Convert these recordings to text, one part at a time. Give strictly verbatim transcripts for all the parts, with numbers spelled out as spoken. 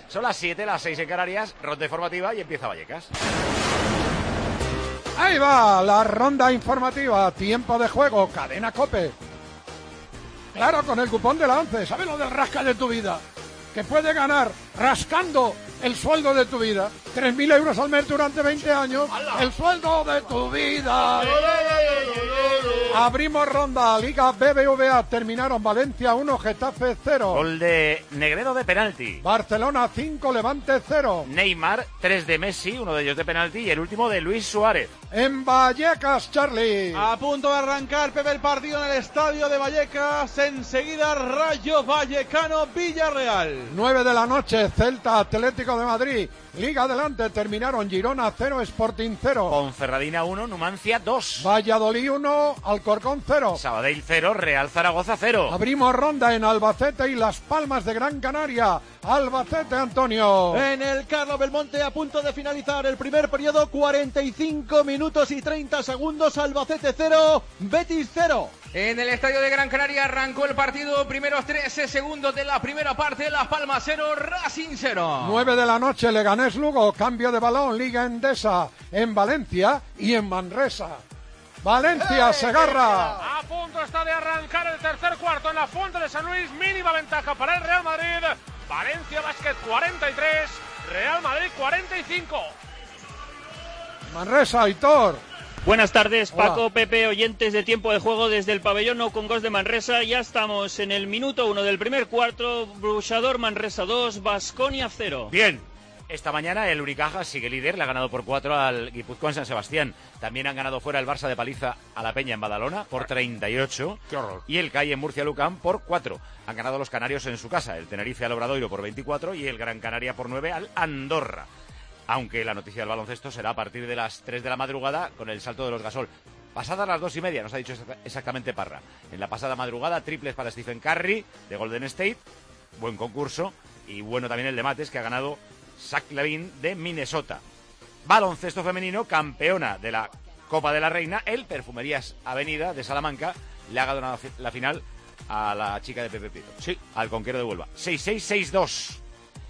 Son las siete, las seis en Canarias, ronda informativa y empieza Vallecas. Ahí va la ronda informativa, tiempo de juego, cadena COPE. Claro, con el cupón de la ONCE, ¿sabes lo del rasca de tu vida? Que puede ganar rascando el sueldo de tu vida, tres mil euros al mes durante veinte años, el sueldo de tu vida. Abrimos ronda, Liga B B V A, terminaron Valencia uno, Getafe cero. Gol de Negredo de penalti. Barcelona cinco, Levante cero. Neymar, tres de Messi, uno de ellos de penalti y el último de Luis Suárez. En Vallecas, Charlie. A punto de arrancar, Pepe, el partido en el estadio de Vallecas. Enseguida, Rayo Vallecano, Villarreal. nueve de la noche, Celta, Atlético de Madrid. Liga adelante, terminaron Girona cero, Sporting cero. Ponferradina uno, Numancia dos. Valladolid uno, Alcorcón cero. Sabadell cero, Real Zaragoza cero. Abrimos ronda en Albacete y Las Palmas de Gran Canaria. Albacete, Antonio. En el Carlos Belmonte, a punto de finalizar el primer periodo, cuarenta y cinco minutos y treinta segundos. Albacete cero, Betis cero. En el estadio de Gran Canaria arrancó el partido, primeros trece segundos de la primera parte, Las Palmas cero, Racing cero. nueve de la noche, Leganés Lugo, cambio de balón, Liga Endesa, en Valencia y en Manresa. Valencia, Segarra. A punto está de arrancar el tercer cuarto en la Fuente de San Luis, mínima ventaja para el Real Madrid. Valencia Basket cuarenta y tres, Real Madrid cuarenta y cinco. Manresa, Aitor. Buenas tardes, Hola. Paco, Pepe, oyentes de Tiempo de Juego desde el pabellón No Congos de Manresa. Ya estamos en el minuto uno del primer cuarto. Bruxador Manresa dos, Baskonia cero. Bien. Esta mañana el Unicaja sigue líder, le ha ganado por cuatro al Guipúzcoa en San Sebastián. También han ganado fuera el Barça de paliza a la Peña en Badalona por treinta y ocho. Qué horror. Y el C A I en Murcia Lucán por cuatro. Han ganado los canarios en su casa, el Tenerife al Obradoiro por veinticuatro y el Gran Canaria por nueve al Andorra. Aunque la noticia del baloncesto será a partir de las tres de la madrugada con el salto de los Gasol. Pasadas las dos y media, nos ha dicho exactamente Parra. En la pasada madrugada, triples para Stephen Curry de Golden State. Buen concurso. Y bueno también el de Mates, que ha ganado Zach LaVine de Minnesota. Baloncesto femenino, campeona de la Copa de la Reina, el Perfumerías Avenida de Salamanca le ha ganado la final a la chica de Pepe Prieto. Sí, al Conquero de Huelva. seis seis, seis dos.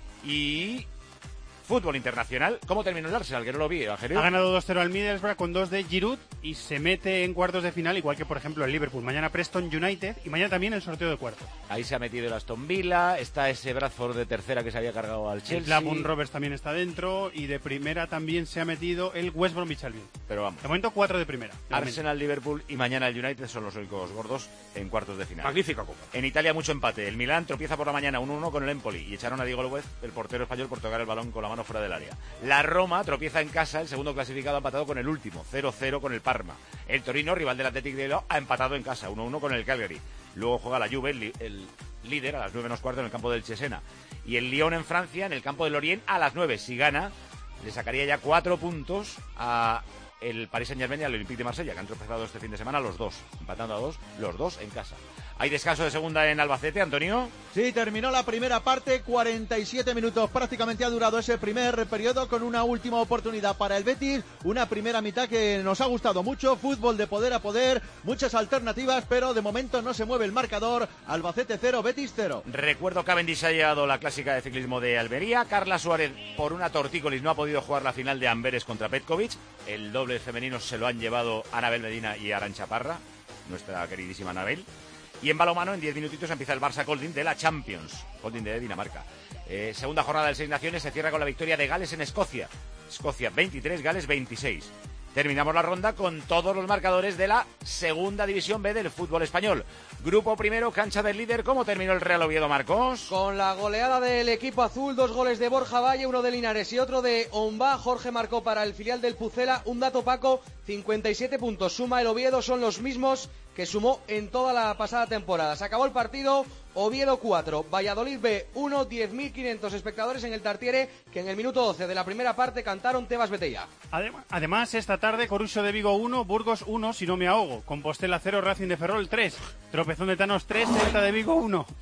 Y fútbol internacional. ¿Cómo terminó el Arsenal? Que no lo vi, Angelio. Ha ganado dos cero al Middlesbrough con dos de Giroud y se mete en cuartos de final, igual que por ejemplo el Liverpool. Mañana Preston United y mañana también el sorteo de cuartos. Ahí se ha metido el Aston Villa, está ese Bradford de tercera que se había cargado al Chelsea. El Blackburn Rovers también está dentro y de primera también se ha metido el West Bromwich Albion. Pero vamos. De momento cuatro de primera. De Arsenal, Liverpool y mañana el United son los únicos gordos en cuartos de final. Magnífica copa. En Italia mucho empate. El Milán tropieza por la mañana uno uno con el Empoli y echaron a Diego López, el portero español, por tocar el balón con la mano fuera del área. La Roma tropieza en casa, el segundo clasificado ha empatado con el último, cero cero con el Parma. El Torino, rival del Athletic de Bilbao, ha empatado en casa, uno uno con el Cagliari. Luego juega la Juve, el, el líder, a las nueve menos cuarto en el campo del Cesena. Y el Lyon en Francia, en el campo del Lorient, a las nueve. Si gana, le sacaría ya cuatro puntos a el Paris Saint-Germain y al Olympique de Marsella, que han tropezado este fin de semana los dos, empatando a dos, los dos en casa. ¿Hay descanso de segunda en Albacete, Antonio? Sí, terminó la primera parte, cuarenta y siete minutos. Prácticamente ha durado ese primer periodo con una última oportunidad para el Betis. Una primera mitad que nos ha gustado mucho. Fútbol de poder a poder, muchas alternativas, pero de momento no se mueve el marcador. Albacete cero, Betis cero. Recuerdo que Cavendish ha llegado la clásica de ciclismo de Almería. Carla Suárez, por una tortícolis, no ha podido jugar la final de Amberes contra Petkovic. El doble femenino se lo han llevado Anabel Medina y Arantxa Parra, nuestra queridísima Anabel. Y en balonmano, en diez minutitos, empieza el Barça Kolding de la Champions, Kolding de Dinamarca. Eh, segunda jornada del Seis Naciones se cierra con la victoria de Gales en Escocia. Escocia veintitrés, Gales veintiséis. Terminamos la ronda con todos los marcadores de la segunda división B del fútbol español. Grupo primero, cancha del líder. ¿Cómo terminó el Real Oviedo, Marcos? Con la goleada del equipo azul, dos goles de Borja Valle, uno de Linares y otro de Ombá. Jorge marcó para el filial del Pucela. Un dato, Paco, cincuenta y siete puntos suma el Oviedo, son los mismos que sumó en toda la pasada temporada. Se acabó el partido, Oviedo cuatro, Valladolid B uno, diez mil quinientos espectadores en el Tartiere, que en el minuto doce de la primera parte cantaron Tebas Betella. Además, esta tarde, Coruso de Vigo uno, Burgos uno, si no me ahogo. Compostela cero, Racing de Ferrol tres. Tropezón de Thanos tres, Celta de Vigo uno.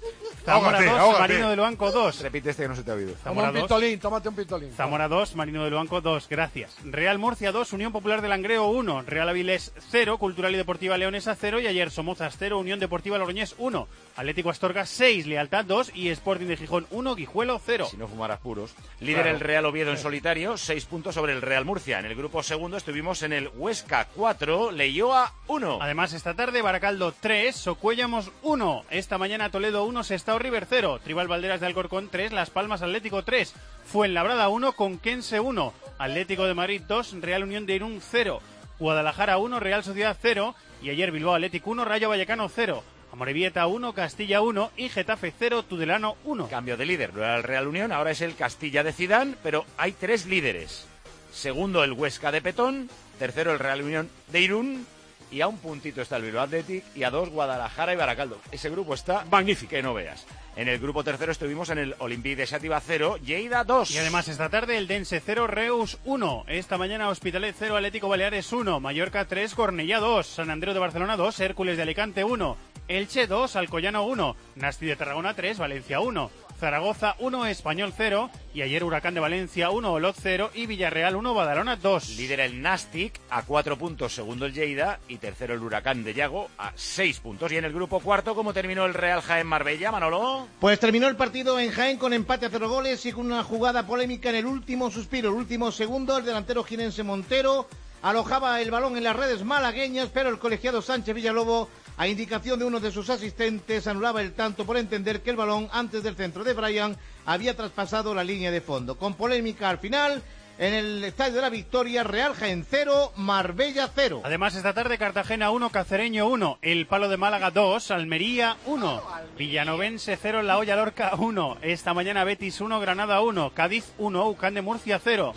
Zamora Ahógate, dos, ahógate. Marino de Luanco dos. Repite este que no se te ha oído. Toma Zamora un dos. pitolín, tómate un pitolín. Zamora dos, Marino de Luanco dos, gracias. Real Murcia dos, Unión Popular de Langreo uno, Real Avilés cero, Cultural y Deportiva Leonesa cero y ayer Somozas cero, Unión Deportiva Logroñés uno, Atlético Astorga seis, Lealtad dos y Sporting de Gijón uno, Guijuelo cero. Si no fumaras puros. Líder Claro. el Real Oviedo en solitario, seis puntos sobre el Real Murcia. En el grupo segundo estuvimos en el Huesca cuatro, Leioa uno. Además, esta tarde Baracaldo tres, Socuéllamos uno. Esta mañana Toledo uno, Sestao River cero. Tribal Valderas de Alcorcón tres, Las Palmas Atlético tres. Fuenlabrada uno, Conquense uno. Atlético de Madrid dos, Real Unión de Irún cero. Guadalajara uno, Real Sociedad cero. Y ayer Bilbao Atlético uno, Rayo Vallecano cero. Amorebieta uno, Castilla uno y Getafe cero, Tudelano uno. Cambio de líder, no era el Real Unión, ahora es el Castilla de Zidane, pero hay tres líderes. Segundo el Huesca de Petón, tercero el Real Unión de Irún y a un puntito está el Bilbao Athletic y a dos Guadalajara y Baracaldo. Ese grupo está magnífico, que no veas. En el grupo tercero estuvimos en el Olympique de Xàtiva cero, Lleida dos. Y además esta tarde el Dense cero, Reus uno. Esta mañana Hospitalet cero, Atlético Baleares uno. Mallorca tres, Cornellá dos. San Andreu de Barcelona dos, Hércules de Alicante uno. Elche dos, Alcoyano uno. Nasti de Tarragona tres, Valencia uno. Zaragoza uno, Español cero. Y ayer Huracán de Valencia uno, Olot cero. Y Villarreal uno, Badalona dos. Líder el Nastic a cuatro puntos, segundo el Lleida y tercero el Huracán de Yago a seis puntos. Y en el grupo cuarto, ¿cómo terminó el Real Jaén Marbella, Manolo? Pues terminó el partido en Jaén con empate a cero goles y con una jugada polémica en el último suspiro, el último segundo. El delantero jienense Montero alojaba el balón en las redes malagueñas, pero el colegiado Sánchez Villalobos, a indicación de uno de sus asistentes, anulaba el tanto por entender que el balón, antes del centro de Bryan, había traspasado la línea de fondo. Con polémica al final, en el Estadio de la Victoria, Real Jaén cero, Marbella cero. Además, esta tarde Cartagena uno, Cacereño uno, El Palo de Málaga dos, Almería uno, Villanovense cero, La Hoya Lorca uno, esta mañana Betis uno, Granada uno, Cádiz uno, Ucán de Murcia cero.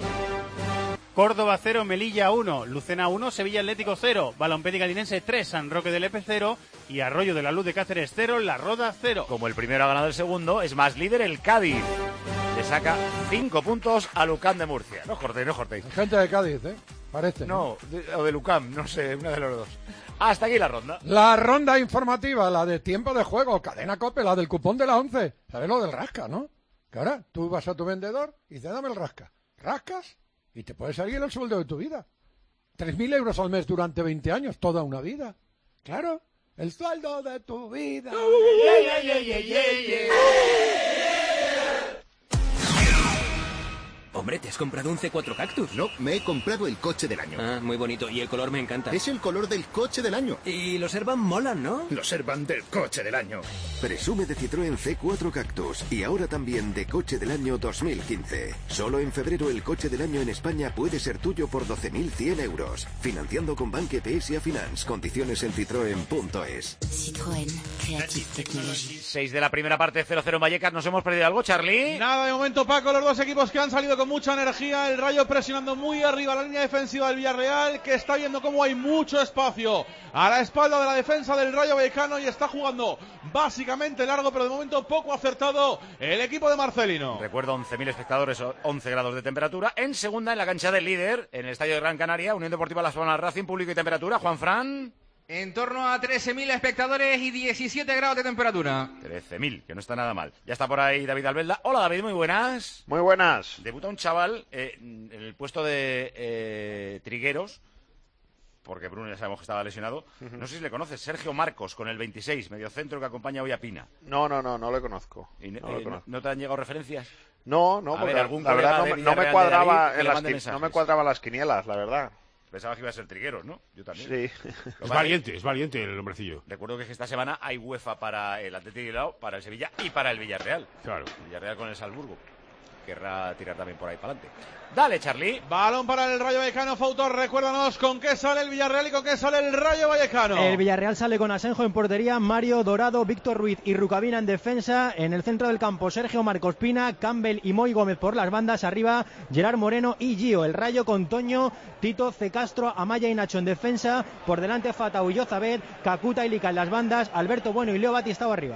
Córdoba cero, Melilla uno, Lucena uno, Sevilla Atlético cero, Balompédica Linense tres, San Roque del Epe cero y Arroyo de la Luz de Cáceres cero, La Roda cero. Como el primero ha ganado el segundo, es más líder el Cádiz. Le saca cinco puntos a Lucán de Murcia. No cortéis, no cortéis. Gente de Cádiz, ¿eh? Parece. No, de, o de Lucán, no sé, una de los dos. Hasta aquí la ronda. La ronda informativa, la de tiempo de juego, Cadena COPE, la del cupón de la once. ¿Sabes lo del rasca, no? Que ahora tú vas a tu vendedor y dices, dame el rasca. Rascas y te puede salir el sueldo de tu vida. Tres mil euros al mes durante veinte años, toda una vida. Claro, el sueldo de tu vida. Yeah, yeah, yeah, yeah, yeah. Hombre, ¿te has comprado un C cuatro Cactus? No, me he comprado el coche del año. Ah, muy bonito. Y el color me encanta. Es el color del coche del año. Y los Servan molan, ¿no? Los Servan del coche del año. Presume de Citroën C cuatro Cactus y ahora también de coche del año dos mil quince. Solo en febrero el coche del año en España puede ser tuyo por doce mil cien euros. Financiando con Banque P S A Finance. Condiciones en citroen punto es. Citroën, Creative Technology. seis de la primera parte, cero cero en Vallecas. ¿Nos hemos perdido algo, Charlie? Nada, de momento, Paco, los dos equipos que han salido con mucha energía. El Rayo presionando muy arriba la línea defensiva del Villarreal, que está viendo cómo hay mucho espacio a la espalda de la defensa del Rayo Vallecano y está jugando básicamente largo, pero de momento poco acertado el equipo de Marcelino. Recuerdo once mil espectadores, once grados de temperatura. En segunda, en la cancha del líder, en el estadio de Gran Canaria, Unión Deportiva Las Palmas Racing, público y temperatura. Juan Fran. En torno a trece mil espectadores y diecisiete grados de temperatura. trece mil, que no está nada mal. Ya está por ahí David Albelda. Hola, David, muy buenas. Muy buenas. Debuta un chaval eh, en el puesto de eh, Trigueros, porque Bruno ya sabemos que estaba lesionado. Uh-huh. No sé si le conoces, Sergio Marcos, con el veintiséis, mediocentro que acompaña hoy a Pina. No, no, no, no le conozco. ¿Y, no, eh, le conozco. ¿No, ¿No te han llegado referencias? No, no, a porque ver, algún la verdad no, no me cuadraba David, en las qui- no me cuadraban las quinielas, la verdad. Pensaba que iba a ser Trigueros, ¿no? Yo también. Sí. Es valiente, es valiente el hombrecillo. Recuerdo que esta semana hay UEFA para el Athletic Bilbao, para el Sevilla y para el Villarreal. Claro. Villarreal con el Salzburgo. Querrá tirar también por ahí para adelante. Dale, Charlie. Balón para el Rayo Vallecano. Fautor, recuérdanos con qué sale el Villarreal y con qué sale el Rayo Vallecano. El Villarreal sale con Asenjo en portería, Mario Dorado, Víctor Ruiz y Rucabina en defensa. En el centro del campo, Sergio Marcos Pina, Campbell y Moy Gómez por las bandas. Arriba, Gerard Moreno y Gio. El Rayo con Toño, Tito, C. Castro, Amaya y Nacho en defensa. Por delante, Fatau y Yozabed, Kakuta y Lica en las bandas. Alberto Bueno y Leo Batistao arriba.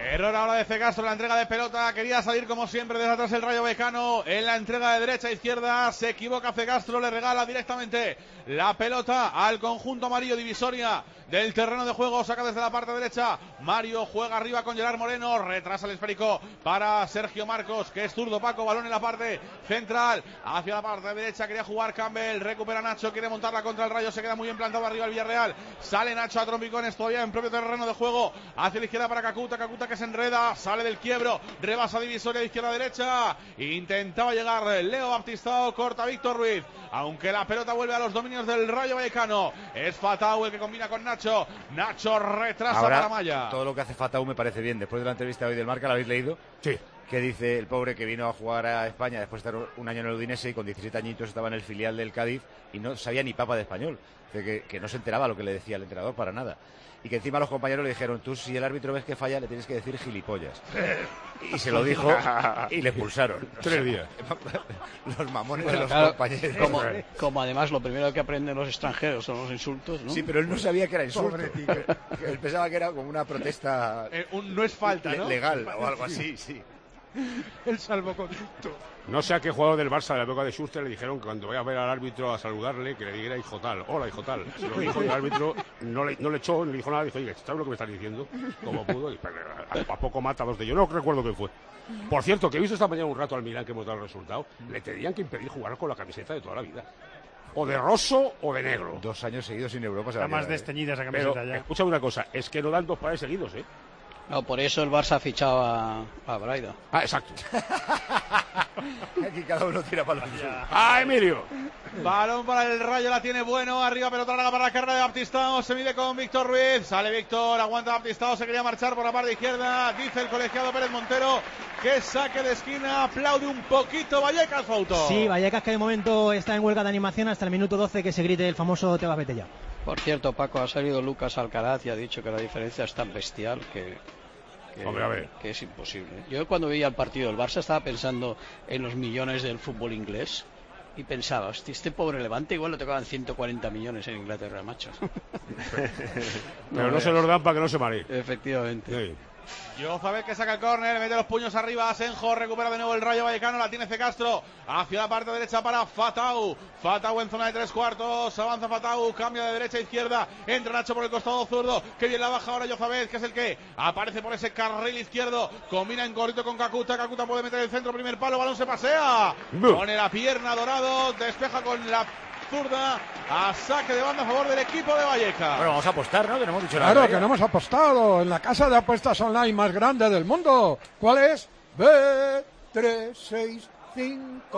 Error ahora de Cegastro en la entrega de pelota. Quería salir como siempre desde atrás el Rayo Vallecano. En la entrega de derecha a izquierda se equivoca Cegastro. Le regala directamente la pelota al conjunto amarillo divisoria del terreno de juego. Saca desde la parte derecha. Mario juega arriba con Gerard Moreno. Retrasa el esférico para Sergio Marcos, que es zurdo. Paco, balón en la parte central. Hacia la parte derecha quería jugar Campbell. Recupera Nacho. Quiere montarla contra el Rayo. Se queda muy bien plantado arriba el Villarreal. Sale Nacho a trompicones todavía en propio terreno de juego. Hacia la izquierda para Kakuta. Kakuta que se enreda. Sale del quiebro. Rebasa divisoria de izquierda a derecha. Intentaba llegar Leo Baptistao. Corta Víctor Ruiz. Aunque la pelota vuelve a los dominios del Rayo Vallecano. Es Fatau el que combina con Nacho. Nacho retrasa Ahora, para Maya. Todo lo que hace Fatau me parece bien. Después de la entrevista hoy del Marca, ¿la habéis leído? Sí. Que dice el pobre que vino a jugar a España después de estar un año en el Udinese y con diecisiete añitos estaba en el filial del Cádiz y no sabía ni papa de español. Que, que no se enteraba lo que le decía el entrenador para nada. Y que encima los compañeros le dijeron, tú si el árbitro ves que falla le tienes que decir gilipollas. Y se lo dijo y le expulsaron. Tres días. Los mamones Bueno, de los claro, compañeros. Como, como además lo primero que aprenden los extranjeros son los insultos, ¿no? Sí, pero él no sabía que era insulto. Pobre tío. Que- que él pensaba que era como una protesta Eh, un, no es falta, le- ¿no? legal o algo así, sí. El salvoconducto. No sé a qué jugador del Barça de la época de Schuster le dijeron que cuando vaya a ver al árbitro a saludarle, que le dijera hijo tal, hola hijo tal. Se lo dijo y el árbitro no le, no le echó, no le dijo nada, dijo, oye, ¿sabes lo que me estás diciendo? Como pudo, y pero, a, a poco mata a dos de ellos. No recuerdo qué fue. Por cierto, que he visto esta mañana un rato al Milán que hemos dado el resultado, le tenían que impedir jugar con la camiseta de toda la vida. O de roso o de negro. Dos años seguidos sin Europa se Está va a más quedar, ¿eh? desteñida esa camiseta Pero, ya. escucha una cosa, es que no dan dos pares seguidos, ¿eh? No, por eso el Barça ha fichado a, a Braida. Ah, exacto. Aquí cada uno tira para los suyos. ¡Ah, Emilio! Balón para el Rayo, la tiene bueno. Arriba, pelota larga para la carrera de Baptistao. Se mide con Víctor Ruiz. Sale Víctor, aguanta Baptistao. Se quería marchar por la parte izquierda. Dice el colegiado Pérez Montero que saque de esquina. Aplaude un poquito Vallecas, Fauto. Sí, Vallecas que de momento está en huelga de animación hasta el minuto doce que se grite el famoso Te vas, vete ya. Por cierto, Paco, ha salido Lucas Alcaraz y ha dicho que la diferencia es tan bestial que, que, Hombre, a ver. que es imposible. Yo cuando veía el partido del Barça estaba pensando en los millones del fútbol inglés y pensaba, hostia, este pobre Levante igual le tocaban ciento cuarenta millones en Inglaterra, macho. Pero no se los dan para que no se maree. Efectivamente. Sí. Jozabet que saca el córner, mete los puños arriba, Asenjo, recupera de nuevo el Rayo Vallecano, la tiene C. Castro, hacia la parte derecha para Fatau, Fatau en zona de tres cuartos, avanza Fatau, cambia de derecha a izquierda, entra Nacho por el costado zurdo, que bien la baja ahora Jozabet, que es el que aparece por ese carril izquierdo, combina en corrito con Kakuta, Kakuta puede meter el centro, primer palo, balón se pasea, pone la pierna Dorado, despeja con la zurda, a saque de banda a favor del equipo de Vallecas. Bueno, vamos a apostar, ¿no? Que no hemos dicho nada. Claro, ¿eh? que no hemos apostado en la casa de apuestas online más grande del mundo. ¿Cuál es? B tres seis cinco.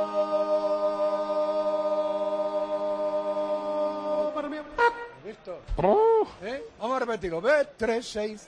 ¿Listo? ¿Eh? Vamos a repetirlo. B tres seis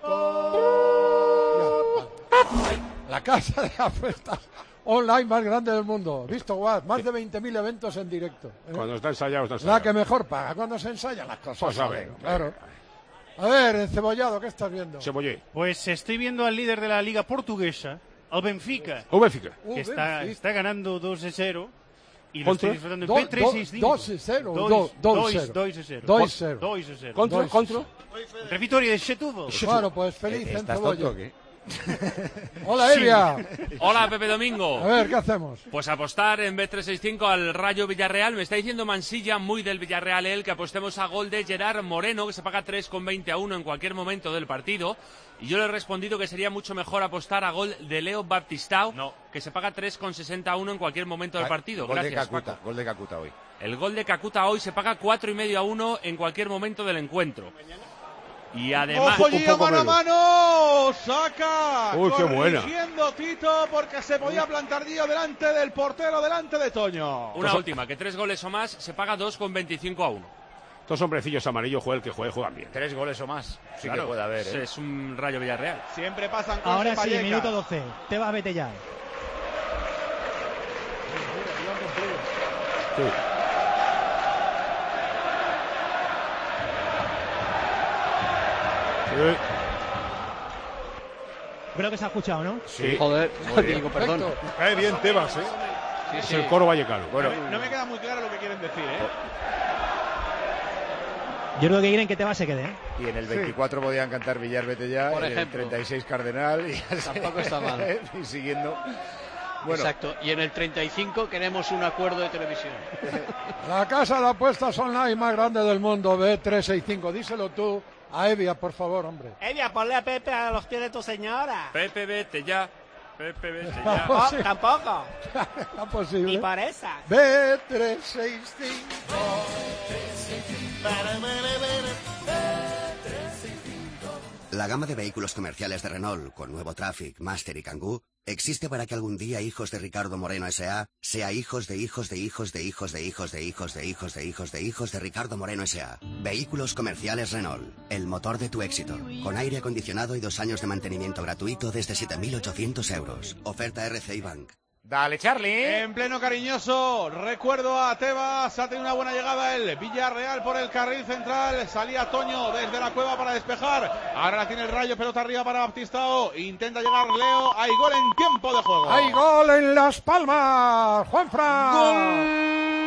cinco. La casa de apuestas online más grande del mundo. ¿Visto, Guad? Más de veinte mil eventos en directo. ¿eh? Cuando está ensayado, está La ensayado. que mejor paga cuando se ensayan las cosas. Pues a ver. Claro. A ver, encebollado, ¿qué estás viendo? Cebollé. Pues estoy viendo al líder de la liga portuguesa, al Benfica, O Benfica. Uh, que está, Benfica. está ganando dos a cero y lo ¿Contra? estoy disfrutando en Do- B tres seis cinco. do- dos a cero, Dois- do- dos a dois- cero. dois a cero. Dos a Con- cero. dois a cero. ¿Contra? Dos- ¿Contra? Revitoria de Setúbal. Claro, pues feliz ¿Estás encebolla. tonto o qué? Hola, Evia. Hola, Pepe Domingo. A ver, ¿qué hacemos? Pues apostar en B tres seis cinco al Rayo Villarreal. Me está diciendo Mansilla, muy del Villarreal él, que apostemos a gol de Gerard Moreno, que se paga tres con veinte a uno en cualquier momento del partido. Y yo le he respondido que sería mucho mejor apostar a gol de Leo Baptistao, que se paga tres con sesenta a uno en cualquier momento del partido. Gol de Gracias, Kakuta, Paco. gol de Kakuta hoy. El gol de Kakuta hoy se paga cuatro y medio a uno en cualquier momento del encuentro. Y además... ¡Ojo, Gio, mano a mano! ¡Saca! Uy, qué buena. Corrigiendo Tito porque se podía plantar Gio delante del portero, delante de Toño. Una última, que tres goles o más se paga dos con veinticinco a uno. Dos hombrecillos amarillos, juega el que juegue, juegan bien. Tres goles o más. Sí Claro, que puede haber, ¿eh? Es un Rayo Villarreal. Siempre pasan cosas. Ahora sí, Vallecas. minuto doce. Te vas, vete ya. Sí. Sí. Creo que se ha escuchado, ¿no? Sí. Joder, Muy bien. digo, perdón. Cae bien Tebas, ¿eh? Sí, Es sí. el coro vallecano. Bueno, no me queda muy claro lo que quieren decir, ¿eh? Yo creo que quieren que Tebas se quede, ¿eh? Y en el veinticuatro sí. podían cantar Villar vete ya, por en ejemplo. el treinta y seis Cardenal y tampoco está mal. y siguiendo. Bueno. Exacto, y en el treinta y cinco queremos un acuerdo de televisión. La casa de apuestas online más grande del mundo, B trescientos sesenta y cinco. Díselo tú a Evia, por favor, hombre. Evia, ponle a Pepe a los pies de tu señora. Pepe, vete ya. Pepe, vete ya. No, tampoco. No posible. Ni para esa. B trescientos sesenta y cinco. La gama de vehículos comerciales de Renault, con nuevo Traffic, Master y Kangoo, existe para que algún día hijos de Ricardo Moreno S A sea hijos de hijos de hijos de hijos de hijos de hijos de hijos de hijos de hijos de Ricardo Moreno S A. Vehículos comerciales Renault, el motor de tu éxito, con aire acondicionado y dos años de mantenimiento gratuito desde siete mil ochocientos euros. Oferta R C I Bank. Dale, Charlie. En pleno cariñoso, recuerdo a Tebas, ha tenido una buena llegada el Villarreal por el carril central, salía Toño desde la cueva para despejar, ahora la tiene el Rayo, pelota arriba para Baptistao, intenta llegar Leo, hay gol en tiempo de juego. Hay gol en Las Palmas, Juanfran. Gol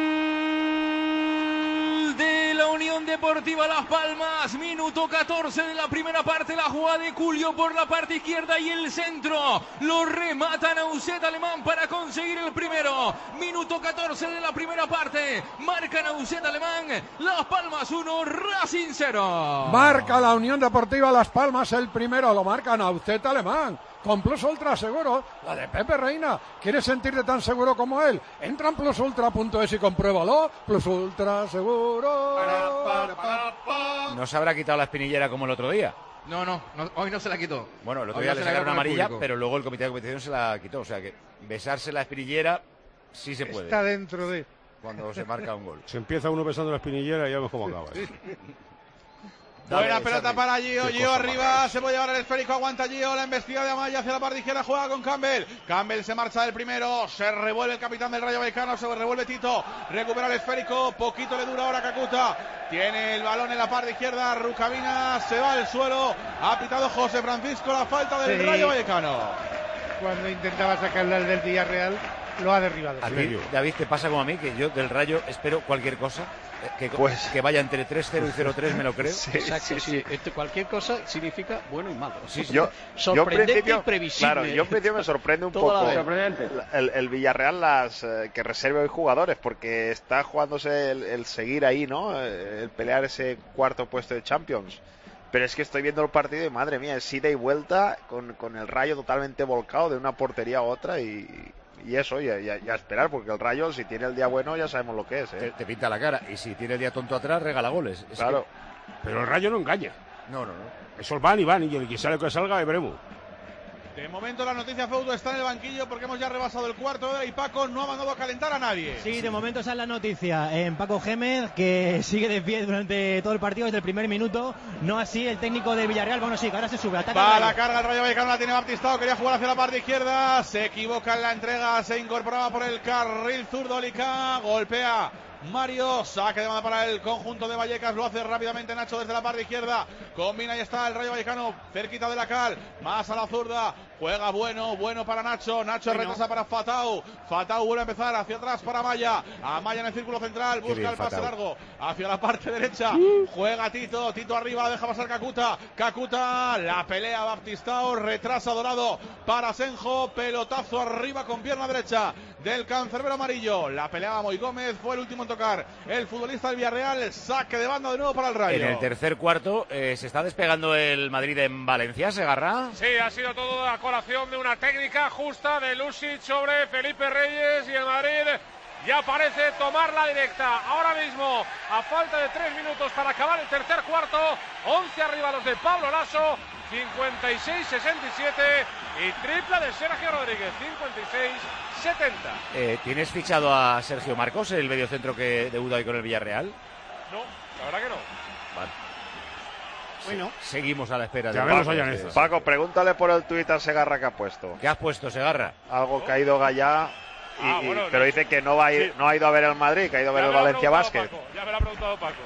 de la Unión Deportiva Las Palmas, minuto catorce de la primera parte, la jugada de Julio por la parte izquierda y el centro, lo remata Nauset Alemán para conseguir el primero, minuto catorce de la primera parte, marca Nauset Alemán, Las Palmas uno, Racing cero. Marca la Unión Deportiva Las Palmas el primero, lo marca Nauset Alemán, con Plus Ultra Seguro, la de Pepe Reina. ¿Quieres sentirte tan seguro como él? Entra en plus ultra punto es y compruébalo. Plus Ultra Seguro. No se habrá quitado la espinillera como el otro día. No, no, no, hoy no se la quitó. Bueno, el otro Hoy día no le se la sacaron quitó una con el amarilla, público. pero luego el comité de competición se la quitó. O sea que besarse la espinillera sí se puede. Está dentro de... Cuando se marca un gol. Se empieza uno besando la espinillera y ya vemos cómo acaba. ¿eh? Buena Dale, pelota Charlie. para Gio, Qué Gio cosa arriba, más. se puede llevar el esférico, aguanta Gio, la embestida de Amaya hacia la parte izquierda, juega con Campbell, Campbell se marcha del primero, se revuelve el capitán del Rayo Vallecano, se revuelve Tito, recupera el esférico, poquito le dura ahora Kakuta, tiene el balón en la parte izquierda, Rukavina se va al suelo, ha pitado José Francisco la falta del Sí. Rayo Vallecano. Cuando intentaba sacarla el del Villarreal, lo ha derribado. A ti, David, te pasa como a mí, que yo del Rayo espero cualquier cosa, eh, que, Pues- que vaya entre tres cero y cero tres, me lo creo. Sí, Exacto, sí, sí. sí. Esto, cualquier cosa significa bueno y malo. Sí, sí. Yo, yo en Sorprendente principio, y previsible. claro, yo en principio me sorprende un Toda la poco vez. el, el, el Villarreal las eh, que reserve hoy jugadores, porque está jugándose el, el seguir ahí, ¿no? Eh, El pelear ese cuarto puesto de Champions. Pero es que estoy viendo el partido y madre mía, es ida y vuelta con, con el Rayo totalmente volcado de una portería a otra y, y eso, y a, y a- y a esperar, porque el Rayo, si tiene el día bueno, ya sabemos lo que es, Te, ¿eh? te pinta la cara. Y si tiene el día tonto atrás, regala goles. Es Claro. Pero el Rayo no engaña. que- No, no, no. Esos van y van, y el que sale o que salga, y veremos. De momento la noticia Feudo está en el banquillo porque hemos ya rebasado el cuarto de hora y Paco no ha mandado a calentar a nadie. Sí, de momento esa es la noticia en Paco Gémez, que sigue de pie durante todo el partido desde el primer minuto. No así el técnico de Villarreal. Bueno, sí, que ahora se sube. Ataca Va a el la Rayo. carga el Rayo Vallecano, la tiene Baptistao, quería jugar hacia la parte izquierda, se equivoca en la entrega, se incorporaba por el carril zurdo Lica, golpea Mario, saque de banda para el conjunto de Vallecas, lo hace rápidamente Nacho desde la parte izquierda, combina y está el Rayo Vallecano cerquita de la cal, más a la zurda, juega bueno, bueno para Nacho, Nacho Bueno. retrasa para Fatau, Fatau vuelve a empezar hacia atrás para Amaya, Amaya en el círculo central, busca bien, el pase Fatau. largo hacia la parte derecha, juega Tito, Tito arriba, la deja pasar Kakuta, Kakuta, la pelea Baptistao, retrasa Dorado para Senjo, pelotazo arriba con pierna derecha del cancerbero amarillo, la peleaba Moy Gómez, fue el último en tocar el futbolista del Villarreal, saque de banda de nuevo para el Rayo. En el tercer cuarto eh, se está despegando el Madrid en Valencia, ¿Segarra? Sí, ha sido todo a colación de una técnica justa de Lusic sobre Felipe Reyes y el Madrid ya parece tomar la directa. Ahora mismo, a falta de tres minutos para acabar el tercer cuarto, once arriba los de Pablo Lasso, cincuenta y seis sesenta y siete y tripla de Sergio Rodríguez, cincuenta y seis setenta. Eh, ¿Tienes fichado a Sergio Marcos, el mediocentro que debuta hoy con el Villarreal? No, la verdad que no. Vale. Bueno. Se- seguimos a la espera de Llamemos Paco, a Llaneza. sí. Paco, pregúntale por el tuit a Segarra que ha puesto. ¿Qué has puesto, Segarra? Algo que ha ido Gallá, y- Ah, y- bueno, pero no. dice que no, va a ir, Sí. no ha ido a ver el Madrid, que ha ido a ver Ya el me lo ha Valencia preguntado Basket. Paco, ya me lo ha preguntado Paco.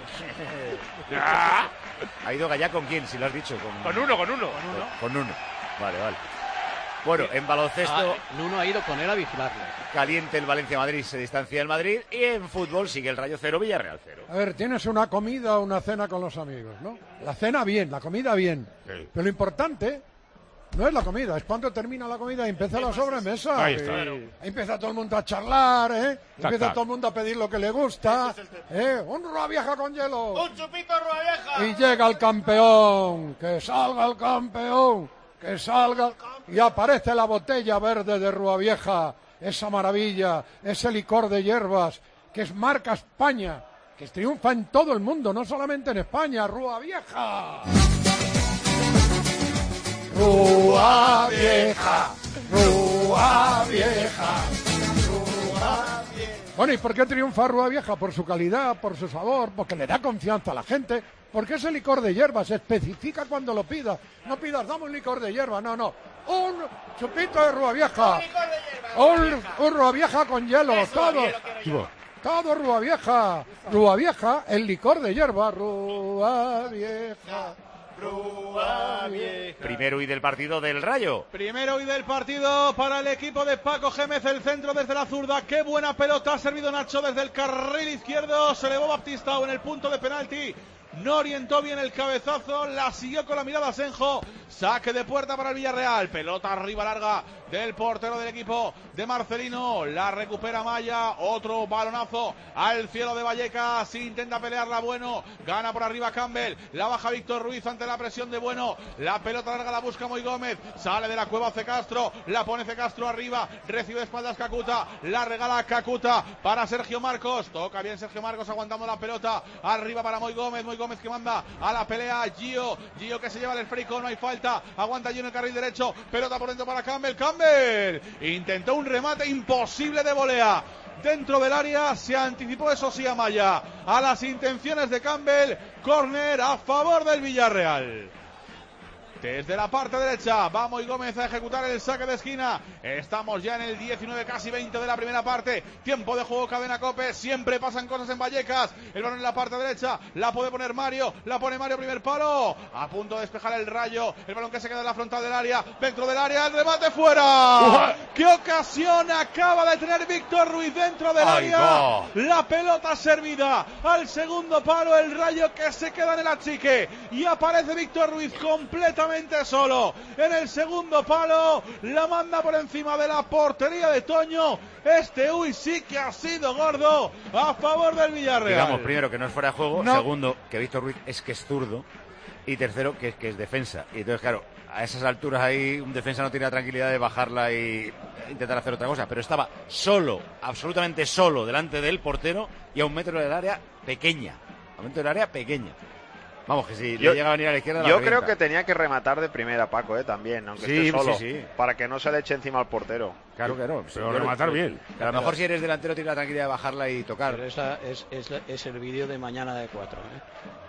¿Ha ido Gallá con quién? Si lo has dicho. Con, Con uno, con uno. Con uno. Vale, vale. Bueno, en baloncesto... Ah, Nuno ha ido con él a vigilarlo. Caliente el Valencia-Madrid, se distancia el Madrid. Y en fútbol sigue el Rayo cero, Villarreal cero. A ver, tienes una comida o una cena con los amigos, ¿no? La cena bien, la comida bien. Sí. Pero lo importante no es la comida, es cuando termina la comida y empieza la sobremesa. Ahí está. Ahí empieza todo el mundo a charlar, ¿eh? Tac, Empieza tac. todo el mundo a pedir lo que le gusta. ¿Eh? Un Rua Vieja con hielo. ¡Un chupito Rua Vieja! Y llega el campeón. ¡Que salga el campeón! ¡Que salga! Y aparece la botella verde de Rua Vieja. Esa maravilla, ese licor de hierbas, que es marca España, que triunfa en todo el mundo, no solamente en España. Rua Vieja. Rua Vieja, Rua Vieja, Rua Vieja. Bueno, ¿y por qué triunfa Rua Vieja? Por su calidad, por su sabor, porque le da confianza a la gente, porque ese licor de hierbas se especifica cuando lo pidas. No pidas, dame un licor de hierba, no, no. Un chupito de Rua Vieja. Un, un Rua Vieja con hielo, todo. Todo Rua Vieja. Rua Vieja, el licor de hierba. Rua Vieja. Rua Vieja. Primero y del partido del Rayo. Primero y del partido para el equipo de Paco Gémez, el centro desde la zurda. Qué buena pelota ha servido Nacho desde el carril izquierdo. Se elevó Baptistao en el punto de penalti. No orientó bien el cabezazo, la siguió con la mirada Senjo. Saque de puerta para el Villarreal. Pelota arriba larga del portero del equipo de Marcelino. La recupera Maya. Otro balonazo al cielo de Vallecas. Intenta pelearla Bueno. Gana por arriba Campbell. La baja Víctor Ruiz ante la presión de Bueno. La pelota larga la busca Moy Gómez. Sale de la cueva C. Castro. La pone C. Castro arriba. Recibe de espaldas Kakuta. La regala Kakuta para Sergio Marcos. Toca bien Sergio Marcos aguantando la pelota. Arriba para Moy Gómez. Moy Gómez que manda a la pelea Gio. Gio que se lleva el esférico. No hay falta. Aguanta Gio en el carril derecho. Pelota por dentro para Campbell. Campbell intentó un remate imposible de volea. Dentro del área se anticipó, eso sí, a Maya. A las intenciones de Campbell. Córner a favor del Villarreal. Desde la parte derecha va Moy Gómez a ejecutar el saque de esquina. Estamos ya en el diecinueve, casi veinte de la primera parte. Tiempo de juego, Cadena COPE. Siempre pasan cosas en Vallecas. El balón en la parte derecha, la puede poner Mario. La pone Mario, primer palo. A punto de despejar el Rayo. El balón que se queda en la frontal del área. Dentro del área, el remate fuera. ¡Uah! ¡Qué ocasión acaba de tener Víctor Ruiz dentro del Ay, área! no. La pelota servida al segundo palo. El Rayo que se queda en el achique. Y aparece Víctor Ruiz completamente solo en el segundo palo, la manda por encima de la portería de Toño. Este uy sí que ha sido gordo a favor del Villarreal. Digamos, primero que no es fuera de juego, No. segundo que Víctor Ruiz es que es zurdo y tercero que, que es defensa. Y entonces, claro, a esas alturas ahí un defensa no tiene la tranquilidad de bajarla y intentar hacer otra cosa, pero estaba solo, absolutamente solo delante del portero y a un metro del área pequeña, a un metro del área pequeña. Vamos, que si Yo- le llega a venir a la izquierda... la Yo revienta. creo que tenía que rematar de primera, Paco, eh, también, aunque Sí, esté solo, sí, sí. para que no se le eche encima al portero. Claro, claro. Pero rematar bien. Que a lo mejor si eres delantero tienes la tranquilidad de bajarla y tocar. Pero esa es, es, la- es el vídeo de mañana de cuatro. ¿eh?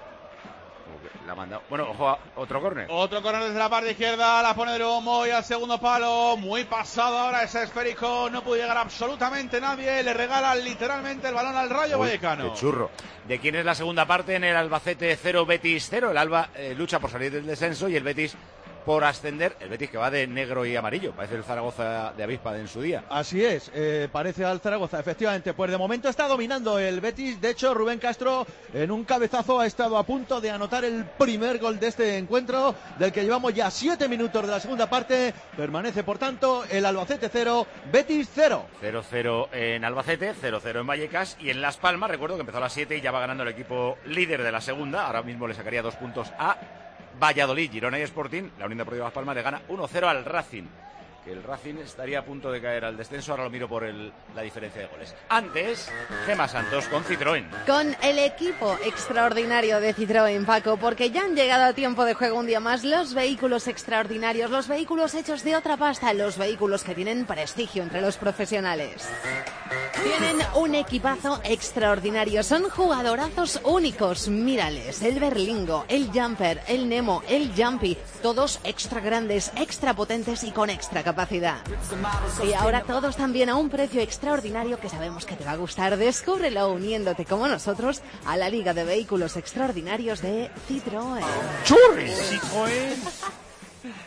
La ha mandado. Bueno, ojo, a otro córner. Otro corner desde la parte izquierda, la pone de nuevo Moy al segundo palo, muy pasado ahora ese esférico, no pudo llegar absolutamente nadie, le regala literalmente el balón al Rayo Uy, Vallecano. qué churro. ¿De quién es la segunda parte en el Albacete cero, Betis cero? El Alba eh, lucha por salir del descenso y el Betis por ascender. El Betis que va de negro y amarillo, parece el Zaragoza de avispa de en su día. Así es, eh, parece al Zaragoza, efectivamente. Pues de momento está dominando el Betis. De hecho, Rubén Castro en un cabezazo ha estado a punto de anotar el primer gol de este encuentro, del que llevamos ya siete minutos de la segunda parte. Permanece, por tanto, el Albacete cero, Betis cero. cero cero en Albacete, cero cero en Vallecas y en Las Palmas, recuerdo que empezó a las siete y ya va ganando el equipo líder de la segunda. Ahora mismo le sacaría dos puntos a Valladolid, Girona y Sporting. La Unión Deportiva Las Palmas le gana uno cero al Racing, que el Racing estaría a punto de caer al descenso. Ahora lo miro por el, la diferencia de goles. Antes, Gemma Santos con Citroën. Con el equipo extraordinario de Citroën, Paco, porque ya han llegado a tiempo de juego un día más los vehículos extraordinarios, los vehículos hechos de otra pasta, los vehículos que tienen prestigio entre los profesionales. Tienen un equipazo extraordinario, son jugadorazos únicos. Mírales, el Berlingo, el Jumper, el Nemo, el Jumpy, todos extra grandes, extra potentes y con extra capacidad. Y ahora todos también a un precio extraordinario que sabemos que te va a gustar. Descúbrelo uniéndote como nosotros a la Liga de Vehículos Extraordinarios de Citroën. ¡Churris! Citroën.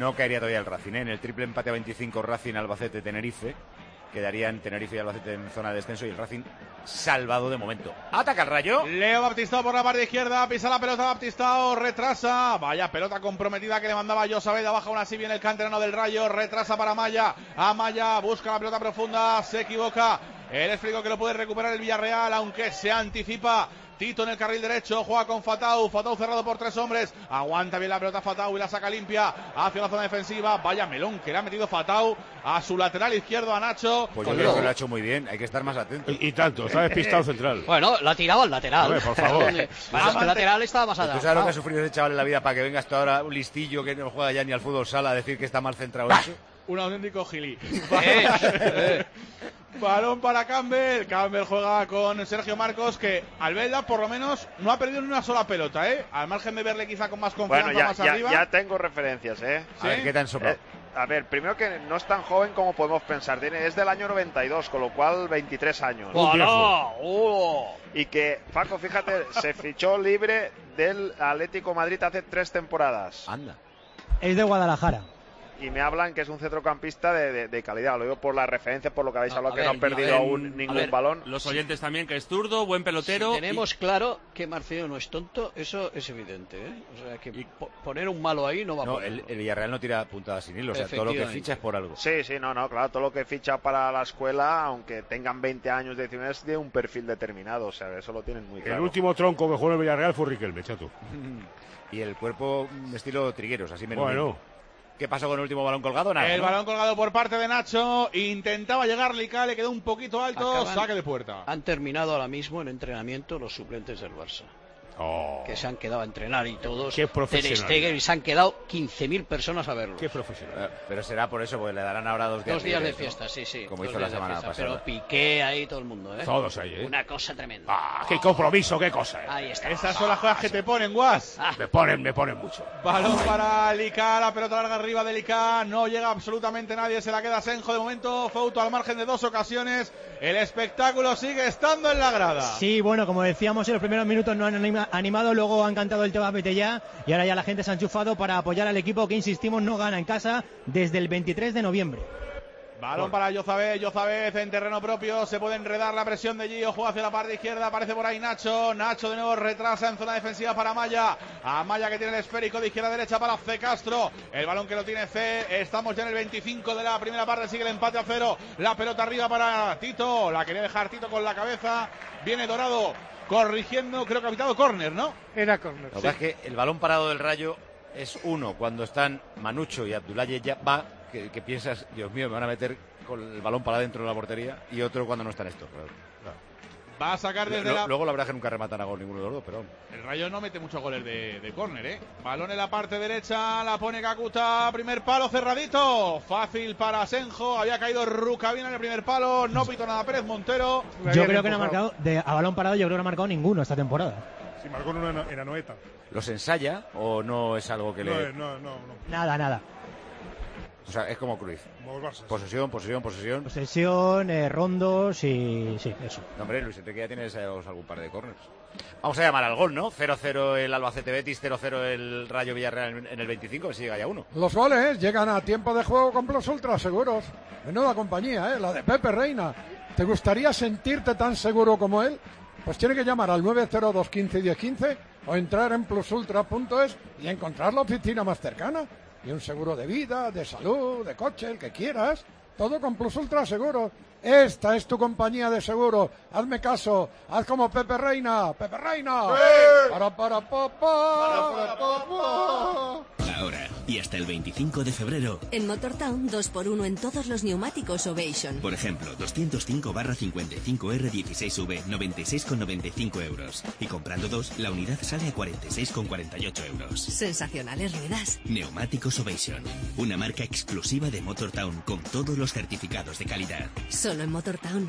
No caería todavía el Racing, ¿eh? En el triple empate a veinticinco Racing, Albacete, Tenerife. Quedarían Tenerife y Albacete en zona de descenso y el Racing salvado de momento. Ataca el Rayo. Leo Baptistao por la parte izquierda, pisa la pelota Baptistao, retrasa. Vaya pelota comprometida que le mandaba Josabed, abajo aún así viene el canterano del Rayo, retrasa para Amaya. Amaya busca la pelota profunda, se equivoca. El explico que lo puede recuperar el Villarreal, aunque se anticipa. Tito en el carril derecho, juega con Fatau, Fatau cerrado por tres hombres, aguanta bien la pelota Fatau y la saca limpia hacia la zona defensiva. Vaya melón que le ha metido Fatau a su lateral izquierdo, a Nacho. Pues yo creo que lo ha hecho muy bien, hay que estar más atento. Y, y tanto, está despistado central. Bueno, la ha tirado al lateral. Hombre, por favor. Bueno, es que el lateral estaba más adelante. ¿Tú sabes lo que ha sufrido ese chaval en la vida para que vengas tú ahora un listillo que no juega ya ni al fútbol sala a decir que está mal centrado eso? Un auténtico gilí. Eh, eh. Balón para Campbell. Campbell juega con Sergio Marcos, que Albelda por lo menos no ha perdido ni una sola pelota, ¿eh? Al margen de verle quizá con más confianza bueno, ya, más ya, arriba. ya tengo referencias, ¿eh? ¿Sí? A ver, ¿qué te han soplado? Eh, a ver, primero que no es tan joven como podemos pensar. Tiene, es del año noventa y dos, con lo cual veintitrés años. ¡Hola! ¡Oh! Y que, Paco, fíjate, se fichó libre del Atlético Madrid hace tres temporadas. Anda. Es de Guadalajara. Y me hablan que es un centrocampista de, de, de calidad. Lo digo por la referencia, por lo que habéis hablado, a que ver, no han perdido ver, aún ningún ver, balón. Los oyentes también, que es zurdo, buen pelotero. Si tenemos y... claro que Marcelo no es tonto, eso es evidente, ¿eh? O sea, que y... po poner un malo ahí no va no, a ponerlo. el, el Villarreal no tira puntadas sin hilo, o sea, todo lo que ficha es por algo. Sí, sí, no, no, claro, todo lo que ficha para la escuela, aunque tengan veinte años de diecinueve, es de un perfil determinado, o sea, eso lo tienen muy claro. El último tronco que jugó en el Villarreal fue Riquelme, chato. Y el cuerpo estilo Trigueros, así menos. Bueno. ¿Qué pasó con el último balón colgado? Nada, el ¿no? balón colgado por parte de Nacho. Intentaba llegar Lica, le quedó un poquito alto. Acaban, saque de puerta. Han terminado ahora mismo en entrenamiento los suplentes del Barça. Oh. Que se han quedado a entrenar y todos. Qué profesional. Ter Stegen, y se han quedado quince mil personas a verlos. Qué profesional. Eh, pero será por eso, porque le darán ahora dos días, dos días libres, de fiesta, ¿no? sí, sí. Como dos hizo la días de semana fiesta, pasada. Pero Piqué ahí, todo el mundo, ¿eh? Todos ahí, ¿eh? Una cosa tremenda. Ah, qué compromiso, qué cosa. ¿eh? Ahí está. Esas son las cosas que te ponen, Guas. Ah. Me ponen, me ponen mucho. Balón para Lica, la pelota larga arriba de Lica. No llega absolutamente nadie, se la queda Senjo de momento. Fouto al margen de dos ocasiones. El espectáculo sigue estando en la grada. Sí, bueno, como decíamos, en los primeros minutos no han anima animado, luego han cantado el tema Vete Ya, y ahora ya la gente se ha enchufado para apoyar al equipo que, insistimos, no gana en casa desde el veintitrés de noviembre. Balón para Jozabed, Jozabed en terreno propio, se puede enredar la presión de Gio, juega hacia la parte izquierda, aparece por ahí Nacho, Nacho de nuevo retrasa en zona defensiva para Amaya, Amaya que tiene el esférico de izquierda a derecha para C. Castro, el balón que lo tiene C, estamos ya en el veinticinco de la primera parte, sigue el empate a cero, la pelota arriba para Tito, la quería dejar Tito con la cabeza, viene Dorado corrigiendo, creo que ha pitado córner, ¿no? Era córner. Lo que sí. Es que el balón parado del Rayo es uno, cuando están Manucho y Abdoulaye Ba, que, que piensas, Dios mío, me van a meter con el balón para adentro de la portería, y otro cuando no están estos. Claro, claro. Va a sacar desde L la... Luego la verdad es que nunca rematan a gol ninguno de los dos, pero... El Rayo no mete muchos goles de, de córner, ¿eh? Balón en la parte derecha, la pone Kakuta, primer palo cerradito. Fácil para Senjo, había caído Rukavina en el primer palo, no pitó nada Pérez Montero. Yo creo que no ha marcado, de, a balón parado yo creo que no ha marcado ninguno esta temporada. Sí, marcó uno en Anoeta. ¿Los ensaya o no es algo que no, le...? No, no, no. Nada, nada. O sea, es como Cruyff. Posesión, posesión, posesión. Posesión, eh, rondos y... sí, eso. No, hombre, Luis Enrique ya tienes algún par de corners. Vamos a llamar al gol, ¿no? cero cero el Albacete Betis, cero cero el Rayo Villarreal en el veinticinco, a ver si llega ya uno. Los goles llegan a tiempo de juego con Plus Ultra Seguros. Menuda compañía, ¿eh? La de Pepe Reina. ¿Te gustaría sentirte tan seguro como él? Pues tiene que llamar al nueve cero dos uno cinco uno cero uno cinco o entrar en plus ultra punto es y encontrar la oficina más cercana. Y un seguro de vida, de salud, de coche, el que quieras. Todo con Plus Ultra Seguros. Esta es tu compañía de seguro. Hazme caso. Haz como Pepe Reina. ¡Pepe Reina! ¡Sí! Para, para, pa, pa. Para, para, pa, pa. Ahora y hasta el veinticinco de febrero. En Motortown, dos por uno en todos los neumáticos Ovation. Por ejemplo, doscientos cinco barra cincuenta y cinco R dieciséis V, noventa y seis con noventa y cinco euros. Y comprando dos, la unidad sale a cuarenta y seis con cuarenta y ocho euros. Sensacionales ruedas. Neumáticos Ovation, una marca exclusiva de Motortown con todos los certificados de calidad. Solo en Motortown.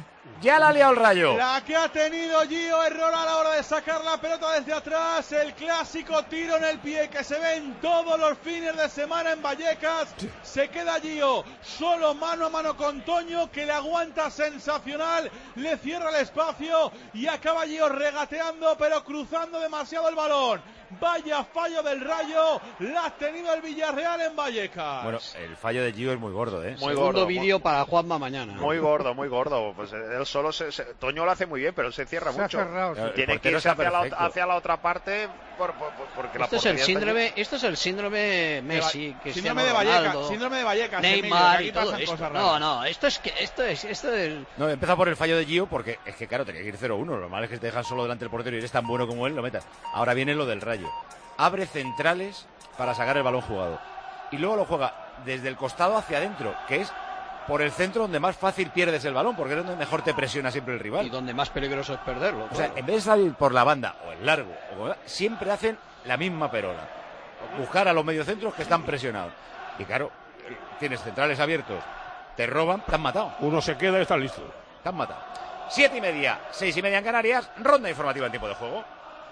Ya la ha liado el Rayo. La que ha tenido Gio, error a la hora de sacar la pelota desde atrás. El clásico tiro en el pie que se ve en todos los fines de semana en Vallecas. Se queda Gio solo mano a mano con Toño, que le aguanta sensacional. Le cierra el espacio y acaba Gio regateando, pero cruzando demasiado el balón. Vaya fallo del Rayo, la ha tenido el Villarreal en Vallecas. Bueno, el fallo de Gio es muy gordo, ¿eh? Muy Segundo gordo. Vídeo para Juanma mañana. Muy gordo, muy gordo. Pues él solo se, se, Toño lo hace muy bien, pero él se cierra se mucho. Cerrado, sí. Tiene que irse hacia la, hacia la otra parte por, por, por, porque esto la es el síndrome, esto es el síndrome Messi, que síndrome de Vallecas, síndrome de Vallecas, Neymar Emilio, y todo esto. No, no, esto es que esto es esto es No, empieza por el fallo de Gio porque es que claro, tenía que ir cero uno, lo malo es que te dejan solo delante del portero y eres tan bueno como él, lo metas. Ahora viene lo del Rayo. Abre centrales para sacar el balón jugado y luego lo juega desde el costado hacia adentro, que es por el centro donde más fácil pierdes el balón, porque es donde mejor te presiona siempre el rival y donde más peligroso es perderlo. O claro. sea, en vez de salir por la banda o el largo, o siempre hacen la misma perola, buscar a los mediocentros que están presionados. Y claro, tienes centrales abiertos, te roban, te han matado. Uno se queda y está listo. Te han matado. Siete y media, seis y media en Canarias, ronda informativa en tiempo de juego.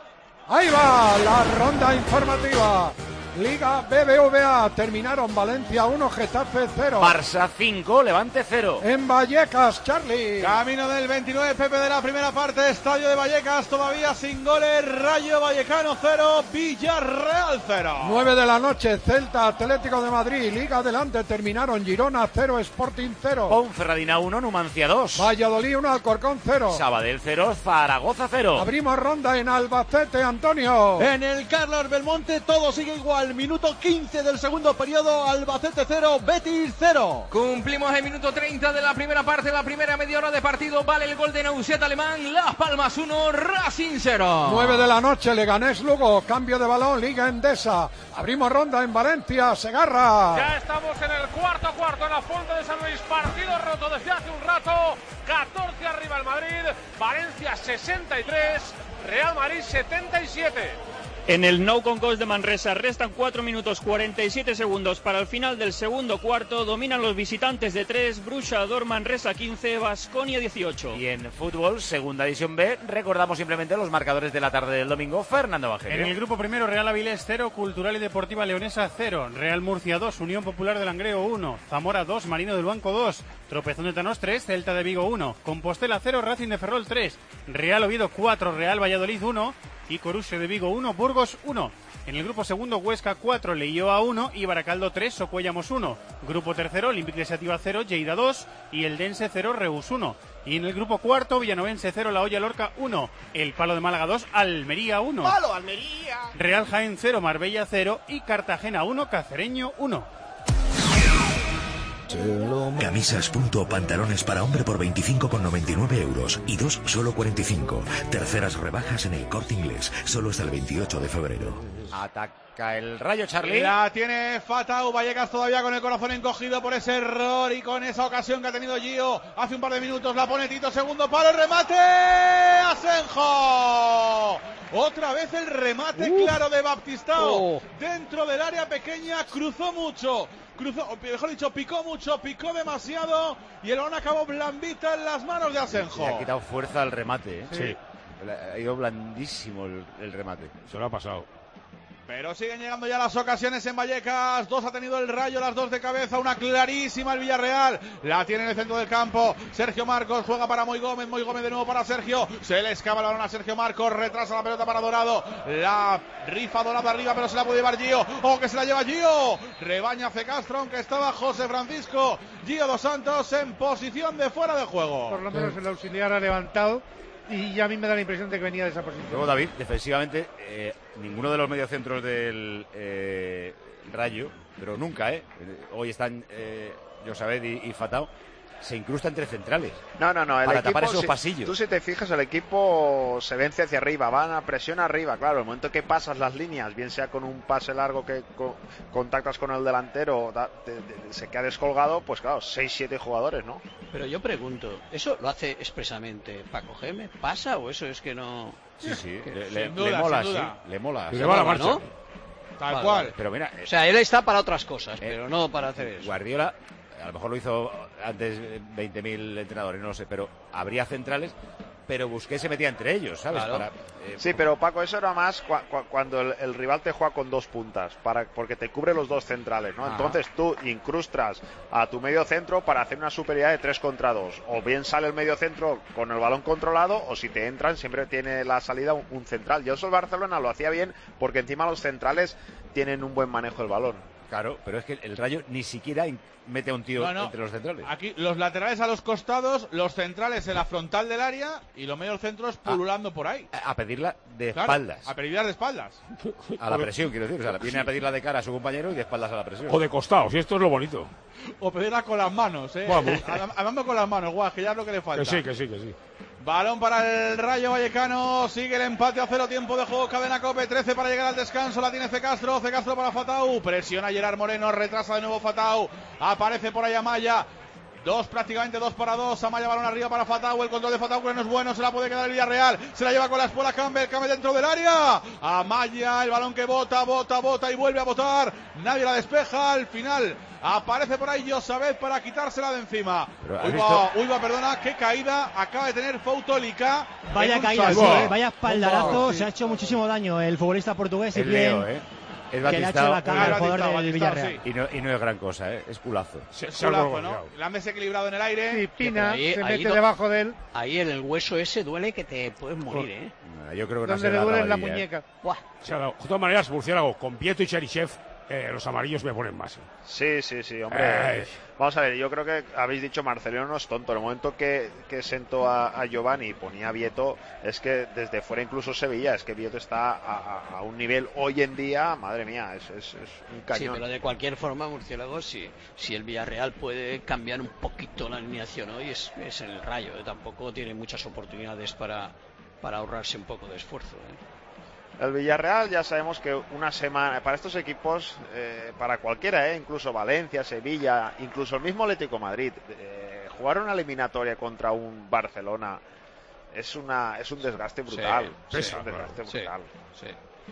Ahí va la ronda informativa. Liga B B V A, terminaron Valencia uno, Getafe cero. Barça cinco, Levante cero. En Vallecas, Charlie. Camino del veintinueve, Pepe, de la primera parte, estadio de Vallecas, todavía sin goles, Rayo Vallecano cero, Villarreal cero. nueve de la noche, Celta, Atlético de Madrid, Liga adelante, terminaron Girona cero, Sporting cero. Ponferradina uno, Numancia dos. Valladolid uno, Alcorcón cero. Sabadell cero, Zaragoza cero. Abrimos ronda en Albacete, Antonio. En el Carlos Belmonte todo sigue igual. Minuto quince del segundo periodo, Albacete cero, Betis cero. Cumplimos el minuto treinta de la primera parte, la primera media hora de partido. Vale el gol de Nauset Alemán, Las Palmas uno, Racing cero. nueve de la noche, Leganés Lugo, cambio de balón, Liga Endesa. Abrimos ronda en Valencia, Segarra. Ya estamos en el cuarto cuarto en la Fuente de San Luis, partido roto desde hace un rato. catorce arriba el Madrid, Valencia sesenta y tres, Real Madrid setenta y siete. En el Nou Concourse de Manresa restan cuatro minutos cuarenta y siete segundos para el final del segundo cuarto. Dominan los visitantes de tres, Bruxa Dor Manresa quince, Baskonia dieciocho. Y en fútbol, segunda división B, recordamos simplemente los marcadores de la tarde del domingo. Fernando Evangelio. En el grupo primero, Real Avilés cero, Cultural y Deportiva Leonesa cero, Real Murcia dos, Unión Popular de Langreo uno, Zamora dos, Marino del Banco dos, Tropezón de Tanos tres, Celta de Vigo uno, Compostela cero, Racing de Ferrol tres, Real Oviedo cuatro, Real Valladolid uno y Coruche de Vigo uno, Burgos uno. En el grupo segundo, Huesca cuatro, Leioa uno y Baracaldo tres, Socuellamos uno. Grupo tercero, Olympique de Sativa cero, Lleida dos y Eldense cero, Reus uno. Y en el grupo cuarto, Villanovense cero, La Hoya Lorca uno, El Palo de Málaga dos, Almería uno. ¡Palo, Almería! Real Jaén cero, Marbella cero y Cartagena uno, Cacereño uno. Camisas punto pantalones para hombre por veinticinco con noventa y nueve euros y dos solo cuarenta y cinco. Terceras rebajas en el Corte Inglés, solo hasta el veintiocho de febrero. Ataca el Rayo, Charlie. La tiene Fatau, Vallecas todavía con el corazón encogido por ese error y con esa ocasión que ha tenido Gio hace un par de minutos. La pone Tito, segundo palo, el remate, Asenjo. Otra vez el remate uh. claro de Baptistao. Oh. Dentro del área pequeña, cruzó mucho. Cruzó, mejor dicho, picó mucho, picó demasiado y el balón acabó blandita en las manos de Asenjo. Le ha quitado fuerza al remate, ¿eh? Sí. Ha ido blandísimo el, el remate. Se lo ha pasado. Pero siguen llegando ya las ocasiones en Vallecas. Dos ha tenido el Rayo, las dos de cabeza. Una clarísima el Villarreal. La tiene en el centro del campo. Sergio Marcos juega para Moy Gómez. Moy Gómez de nuevo para Sergio. Se le escapa el balón a Sergio Marcos. Retrasa la pelota para Dorado. La rifa Dorado arriba, pero se la puede llevar Gio. ¡Oh, que se la lleva Gio! Rebaña Castro, aunque estaba José Francisco. Gio dos Santos en posición de fuera de juego. Por lo menos el auxiliar ha levantado. Y ya a mí me da la impresión de que venía de esa posición. Luego, David, defensivamente, eh, ninguno de los mediocentros del eh, Rayo, pero nunca, ¿eh? Hoy están eh, Josabed y, y Fatau, se incrusta entre centrales. No, no, no. El para equipo, tapar esos si, pasillos. Tú si te fijas, el equipo se vence hacia arriba, van a presión arriba. Claro, el momento que pasas las líneas, bien sea con un pase largo que co contactas con el delantero, da, te, te, se queda descolgado, pues claro, seis, siete jugadores, ¿no? Pero yo pregunto, ¿eso lo hace expresamente Paco Gémez? ¿Pasa o eso es que no...? Sí, sí, que, le, le, duda, le mola, sí, le mola. Le, le va la marcha. ¿No? Tal vale, cual. vale. Pero mira... O sea, él está para otras cosas, eh, pero no para hacer eso. Guardiola a lo mejor lo hizo antes veinte mil entrenadores, no lo sé, pero habría centrales, pero Busquets se metía entre ellos, ¿sabes? Claro. Para, eh, sí, pero Paco, eso era más cu cu cuando el, el rival te juega con dos puntas, para, porque te cubre los dos centrales, ¿no? Ajá. Entonces tú incrustas a tu medio centro para hacer una superioridad de tres contra dos. O bien sale el medio centro con el balón controlado, o si te entran, siempre tiene la salida un, un central. Yo eso el Barcelona lo hacía bien, porque encima los centrales tienen un buen manejo del balón. Claro, pero es que el Rayo ni siquiera mete a un tío No, no. entre los centrales. Aquí los laterales a los costados, los centrales en la frontal del área y los medios centros pululando por ahí. A pedirla de Claro, espaldas. a pedirla de espaldas. A la presión, quiero decir. O sea, viene a pedirla de cara a su compañero y de espaldas a la presión. O de costados, y esto es lo bonito. O pedirla con las manos, ¿eh? Vamos. Andando con las manos, guau, que ya es lo que le falta. Que sí, que sí, que sí. Balón para el Rayo Vallecano, sigue el empate a cero, tiempo de juego, cadena Cope, trece para llegar al descanso, la tiene C. Castro, C. Castro para Fatau, presiona Gerard Moreno, retrasa de nuevo Fatau, aparece por ahí Amaya, dos prácticamente dos para dos, Amaya balón arriba para Fatau, el control de Fatau que no es bueno, se la puede quedar el Villarreal, se la lleva con la espuela Campbell, Campbell dentro del área, Amaya, el balón que bota, bota, bota y vuelve a botar, nadie la despeja, al final aparece por ahí Josabet para quitársela de encima. Uy va, uy va, perdona, qué caída acaba de tener Foutolica. Vaya caída, sí, eh, vaya espaldarazo, oh, sí. Se ha hecho muchísimo daño el futbolista portugués y Leo, ¿eh? Es que le ha hecho la cara al jugador del Villarreal. Sí. Y, no, y no es gran cosa, ¿eh? Es culazo. Es culazo, ¿no? La han desequilibrado en el aire. Sí, Pina ahí, se ahí mete no, debajo de él. Ahí en el hueso ese duele que te puedes morir, ¿eh? Yo creo que no Donde se le duele la ¿eh? muñeca. Buah. O sea, de todas maneras, Murciélago, con Prieto y Cherichev, eh, los amarillos me ponen más. ¿eh? Sí, sí, sí, hombre. Eh. Vamos a ver, yo creo que habéis dicho Marcelino no es tonto. En el momento que, que sentó a, a Giovanni y ponía a Vieto, es que desde fuera incluso se veía, es que Vieto está a, a, a un nivel hoy en día, madre mía, es, es, es un cañón. Sí, pero de cualquier forma, Murciélago, si, si el Villarreal puede cambiar un poquito la alineación hoy, es, es el Rayo, ¿eh? Tampoco tiene muchas oportunidades para, para ahorrarse un poco de esfuerzo, ¿eh? El Villarreal ya sabemos que una semana, para estos equipos, eh, para cualquiera, eh, incluso Valencia, Sevilla, incluso el mismo Atlético de Madrid, eh, jugar una eliminatoria contra un Barcelona es una es un desgaste brutal. Sí, es sí, un desgaste sí, brutal. Sí,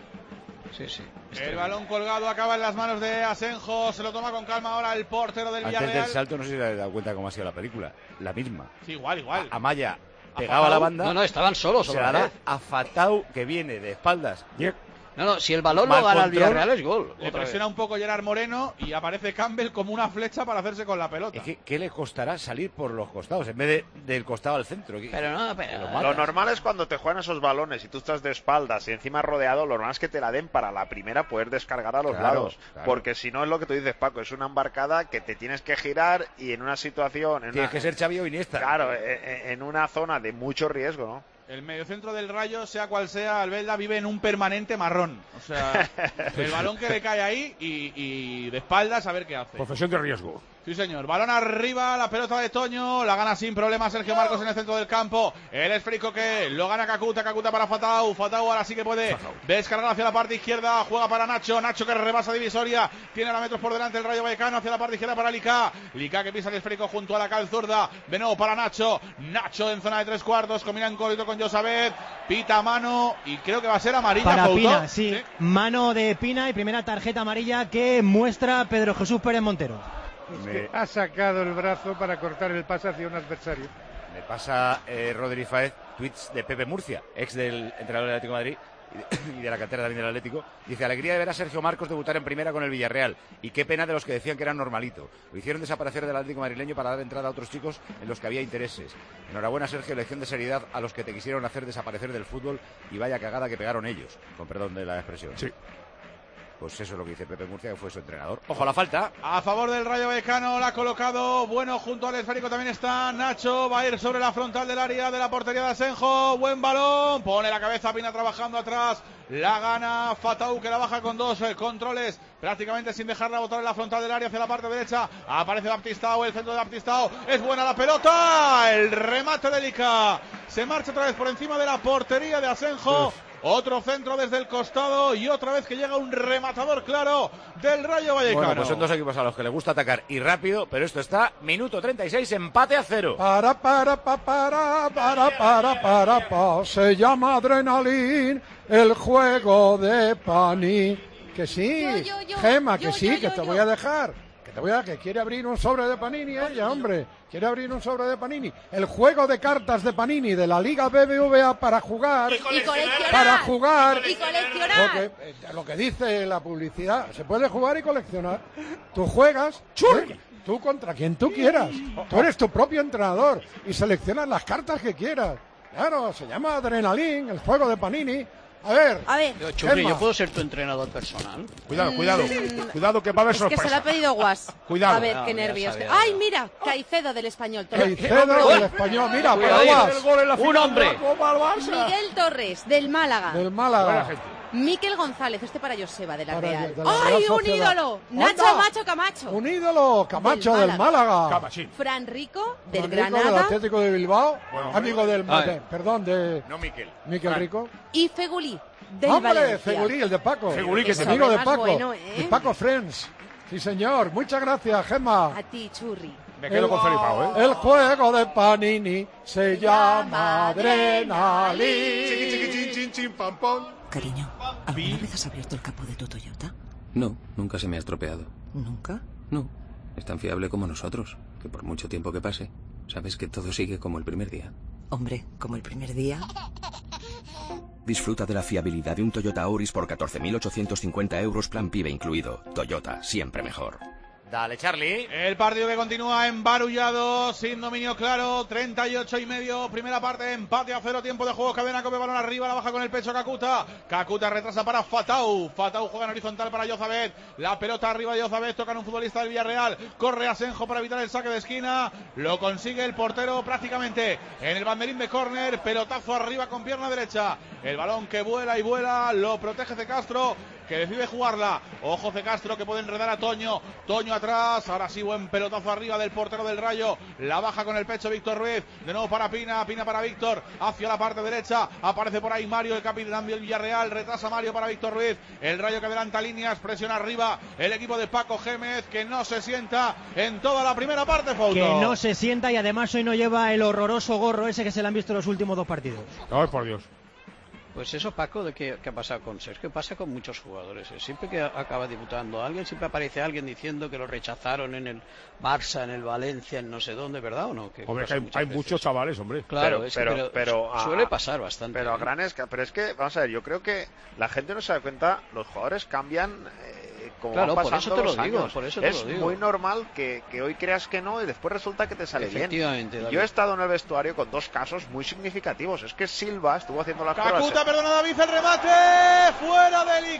sí, sí. El balón colgado acaba en las manos de Asenjo, se lo toma con calma ahora el portero del Antes Villarreal. del salto, no sé si te has dado cuenta cómo ha sido la película. La misma. Sí, igual, igual. A Amaya pegaba a la banda. No, no, estaban solos. Se la da a Fatau, que viene de espaldas. No, no, si el balón lo gana el Villarreal es gol. Le presiona un poco Gerard Moreno y aparece Campbell como una flecha para hacerse con la pelota. Es que, ¿qué le costará salir por los costados en vez de del costado al centro? Pero no, pero... Lo, lo normal es cuando te juegan esos balones y tú estás de espaldas y encima rodeado, lo normal es que te la den para la primera poder descargar a los Claro, lados. claro. Porque si no es lo que tú dices, Paco, es una embarcada que te tienes que girar y en una situación... En Tienes una, que ser Xavi o Iniesta. Claro, en, en una zona de mucho riesgo, ¿no? El mediocentro del Rayo, sea cual sea, Albelda vive en un permanente marrón. O sea, el balón que le cae ahí y, y de espaldas a ver qué hace. Profesión de riesgo. Sí, señor. Balón arriba, la pelota de Toño, la gana sin problema Sergio Marcos en el centro del campo. El esférico que lo gana Kakuta, Kakuta para Fatau. Fatau ahora sí que puede Fatau. descargar hacia la parte izquierda, juega para Nacho, Nacho que rebasa divisoria, tiene la metros por delante el Rayo Vallecano, hacia la parte izquierda para Lica. Lica que pisa el esférico junto a la calzurda, de nuevo para Nacho. Nacho en zona de tres cuartos, combina en corrido con Josabet, pita mano y creo que va a ser amarilla. Para Couto. Pina, sí. ¿Sí? Mano de Pina y primera tarjeta amarilla que muestra Pedro Jesús Pérez Montero. Es que ha sacado el brazo para cortar el pase hacia un adversario. Me pasa eh, Rodri Fáez tweets de Pepe Murcia, ex del entrenador del Atlético de Madrid y de la cantera también del Atlético. Dice: alegría de ver a Sergio Marcos debutar en primera con el Villarreal y qué pena de los que decían que eran normalito. Lo hicieron desaparecer del Atlético madrileño para dar entrada a otros chicos en los que había intereses. Enhorabuena, Sergio, lección de seriedad a los que te quisieron hacer desaparecer del fútbol y vaya cagada que pegaron ellos, con perdón de la expresión. Sí. Pues eso es lo que dice Pepe Murcia, que fue su entrenador. Ojo, la falta. A favor del Rayo Vallecano, la ha colocado. Bueno, junto al esférico también está Nacho. Va a ir sobre la frontal del área de la portería de Asenjo. Buen balón. Pone la cabeza Pina trabajando atrás. La gana Fatau, que la baja con dos eh, controles. Prácticamente sin dejarla botar en la frontal del área hacia la parte derecha. Aparece Baptistao, el centro de Baptistao. Es buena la pelota. El remate de Lica. Se marcha otra vez por encima de la portería de Asenjo. Uf. Otro centro desde el costado y otra vez que llega un rematador claro del Rayo Vallecano. Bueno, pues son dos equipos a los que les gusta atacar y rápido, pero esto está minuto treinta y seis, empate a cero. Para, para, para, para, para, para, para, para, se llama Adrenalin, el juego de Pani. Que sí, yo, yo, yo, Gema, que yo, sí, yo, que yo, te yo. voy a dejar. Que te voy a que quiere abrir un sobre de Panini, ella, hombre. Quiere abrir un sobre de Panini. El juego de cartas de Panini de la Liga B B V A para jugar. Y coleccionar. Para jugar. Y coleccionar. Lo que, eh, lo que dice la publicidad. Se puede jugar y coleccionar. Tú juegas. ¿eh? Tú contra quien tú quieras. Tú eres tu propio entrenador. Y seleccionas las cartas que quieras. Claro, se llama Adrenalin, el juego de Panini. A ver, a ver. Yo, Churri, ¿yo puedo ser tu entrenador personal? Cuidado, cuidado. Mm, cuidado que va a haber es sorpresa. que se lo ha pedido Guas. Cuidado. A ver, No, qué ya nervios. sabía, Ay, mira, Caicedo del Español. Caicedo del Español, mira, para Guas. Un hombre. Miguel Miguel Torres del Málaga. Del Málaga. Miquel González, este para Joseba de la Para- Real. de la Real ¡Ay, un Sociedad. ídolo! Nacho ¡Anda! Macho Camacho. Un ídolo, Camacho del Del Málaga. Camachín. Fran Rico del Rico del Granada. Atlético de Bilbao. Bueno, amigo del. Ah, de- perdón, de. No, Miquel. Miquel Rico. Y Fegulí del ¡Hombre! Valencia. Fegulí, el de Paco. Fegulí, que es se amigo ve de más Paco. bueno, ¿eh? De Paco Friends. Sí, señor. Muchas gracias, Gemma. A ti, Churri. Me quedo con Felipao, ¿eh? El juego de Panini se llama Adrenalin. Chiqui, chiqui, chin, chin, chin, pam, pam. Cariño, ¿alguna vez has abierto el capó de tu Toyota? No, nunca se me ha estropeado. ¿Nunca? No, es tan fiable como nosotros, que por mucho tiempo que pase, sabes que todo sigue como el primer día. Hombre, como el primer día. Disfruta de la fiabilidad de un Toyota Auris por catorce mil ochocientos cincuenta euros, plan PIBE incluido. Toyota, siempre mejor. Dale, Charlie. El partido que continúa embarullado, sin dominio claro, treinta y ocho y medio, primera parte, empate a cero, tiempo de juego, cadena, Cope, balón arriba, la baja con el pecho Kakuta, Kakuta retrasa para Fatau, Fatau juega en horizontal para Yozabet, la pelota arriba de Yozabet, toca en un futbolista del Villarreal, corre Asenjo para evitar el saque de esquina, lo consigue el portero prácticamente en el banderín de córner, pelotazo arriba con pierna derecha, el balón que vuela y vuela, lo protege De Castro, que decide jugarla, ojo De Castro que puede enredar a Toño, Toño atrás, ahora sí buen pelotazo arriba del portero del Rayo, la baja con el pecho Víctor Ruiz, de nuevo para Pina, Pina para Víctor, hacia la parte derecha, aparece por ahí Mario, el capitán del Villarreal, retrasa Mario para Víctor Ruiz, el Rayo que adelanta líneas, presiona arriba, el equipo de Paco Gémez, que no se sienta en toda la primera parte, Fouto. Que no se sienta y además hoy no lleva el horroroso gorro ese que se le han visto en los últimos dos partidos. Ay, por Dios. Pues eso, Paco, de qué, qué ha pasado con Sergio, pasa con muchos jugadores. ¿eh? Siempre que acaba debutando alguien, siempre aparece alguien diciendo que lo rechazaron en el Barça, en el Valencia, en no sé dónde, ¿verdad o no? Que Hombre, que pasa hay, muchas hay veces. muchos chavales, hombre. Claro, pero, es que- pero, pero pero a- suele pasar bastante. Pero a ¿eh? gran escala. Pero es que, vamos a ver, yo creo que la gente no se da cuenta, los jugadores cambian eh, como Claro, van por pasando eso te lo los digo, años. por eso te es lo digo. muy normal que, que hoy creas que no y después resulta que te sale bien. Efectivamente, Y David. yo he estado en el vestuario con dos casos muy significativos. Es que Silva estuvo haciendo las pruebas. Kakuta, perdona David, el remate, fuera de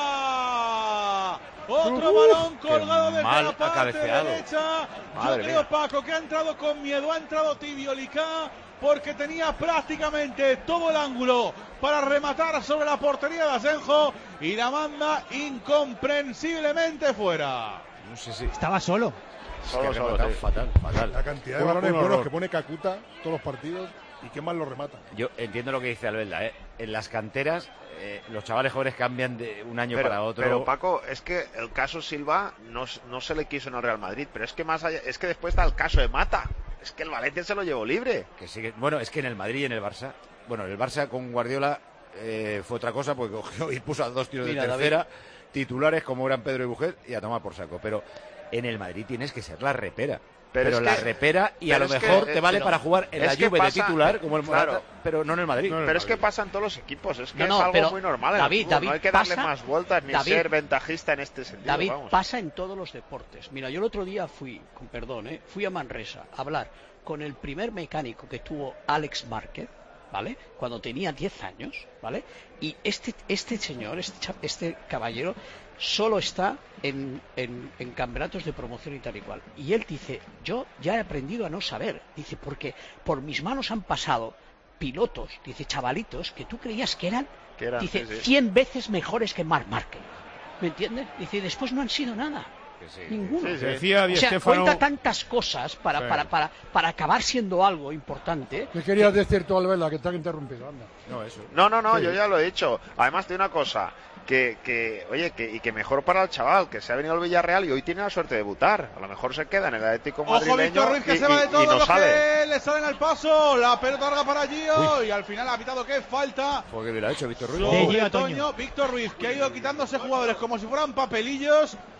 Lica. Otro Uh, balón qué colgado desde mal la ha parte cabeceado. derecha. Madre Yo creo, mía. Paco, que ha entrado con miedo, ha entrado tibio Lica, porque tenía prácticamente todo el ángulo para rematar sobre la portería de Asenjo y la manda incomprensiblemente fuera. No sé si... Estaba solo. Solo, solo, fatal, sí. fatal, fatal. La cantidad de Un- balones un buenos horror. que pone Kakuta todos los partidos y qué mal lo remata. Yo entiendo lo que dice Albelda, ¿eh? En las canteras, eh, los chavales jóvenes cambian de un año Pero, para otro. pero Paco, es que el caso Silva no, s- no se le quiso en el Real Madrid, pero es que más allá, es que después está el caso de Mata. Es que el Valencia se lo llevó libre. Que sigue... Bueno, es que en el Madrid y en el Barça, bueno, en el Barça con Guardiola eh, fue otra cosa porque cogió y puso a dos tiros Mira, de David. tercera, titulares como eran Pedro y Bujet y a tomar por saco. Pero en el Madrid tienes que ser la repera. Pero Pero, es la que- repera y a pero lo es que, mejor eh, te vale pero- para jugar en es la que Juve pasa- de titular como el Morata, claro. pero no en el Madrid. Pero es que pasa en todos los equipos, es que No, es no, algo pero muy normal. en el David, fútbol, David, no hay que darle pasa- más vueltas ni David, ser ventajista en este sentido. David, vamos. pasa en todos los deportes. Mira, yo el otro día fui, con perdón, ¿eh? fui a Manresa a hablar con el primer mecánico que tuvo Alex Márquez, ¿vale? Cuando tenía diez años, ¿vale? Y este, este señor, este, cha- este caballero, solo está en, en, en campeonatos de promoción y tal y cual. Y él dice, yo ya he aprendido a no saber. Dice, porque por mis manos han pasado pilotos, dice, chavalitos, que tú creías que eran, Que eran, dice, sí, sí. cien veces mejores que Marc Márquez. ¿Me entiendes? Dice, y después no han sido nada. Ninguno. Sí, sí. Decía Di o sea, Stéfano- cuenta tantas cosas para, Sí. para, para, para acabar siendo algo importante. ¿Qué querías decir tú, Albela, que te han interrumpido? Anda. No, eso. No, no, no, Sí. yo ya lo he dicho. Además, de una cosa, que, que oye, que, y que mejor para el chaval, que se ha venido al Villarreal y hoy tiene la suerte de debutar. A lo mejor se queda en el Atlético Ojo, madrileño Víctor Ruiz, que y, se va de y- y todo no lo sale. que le salen al paso. La pelota larga para Gio y al final ha pitado que falta. Porque bien lo ha hecho Víctor Ruiz. Sobre Toño, Víctor Ruiz, que ha ido quitándose jugadores como si fueran papelillos.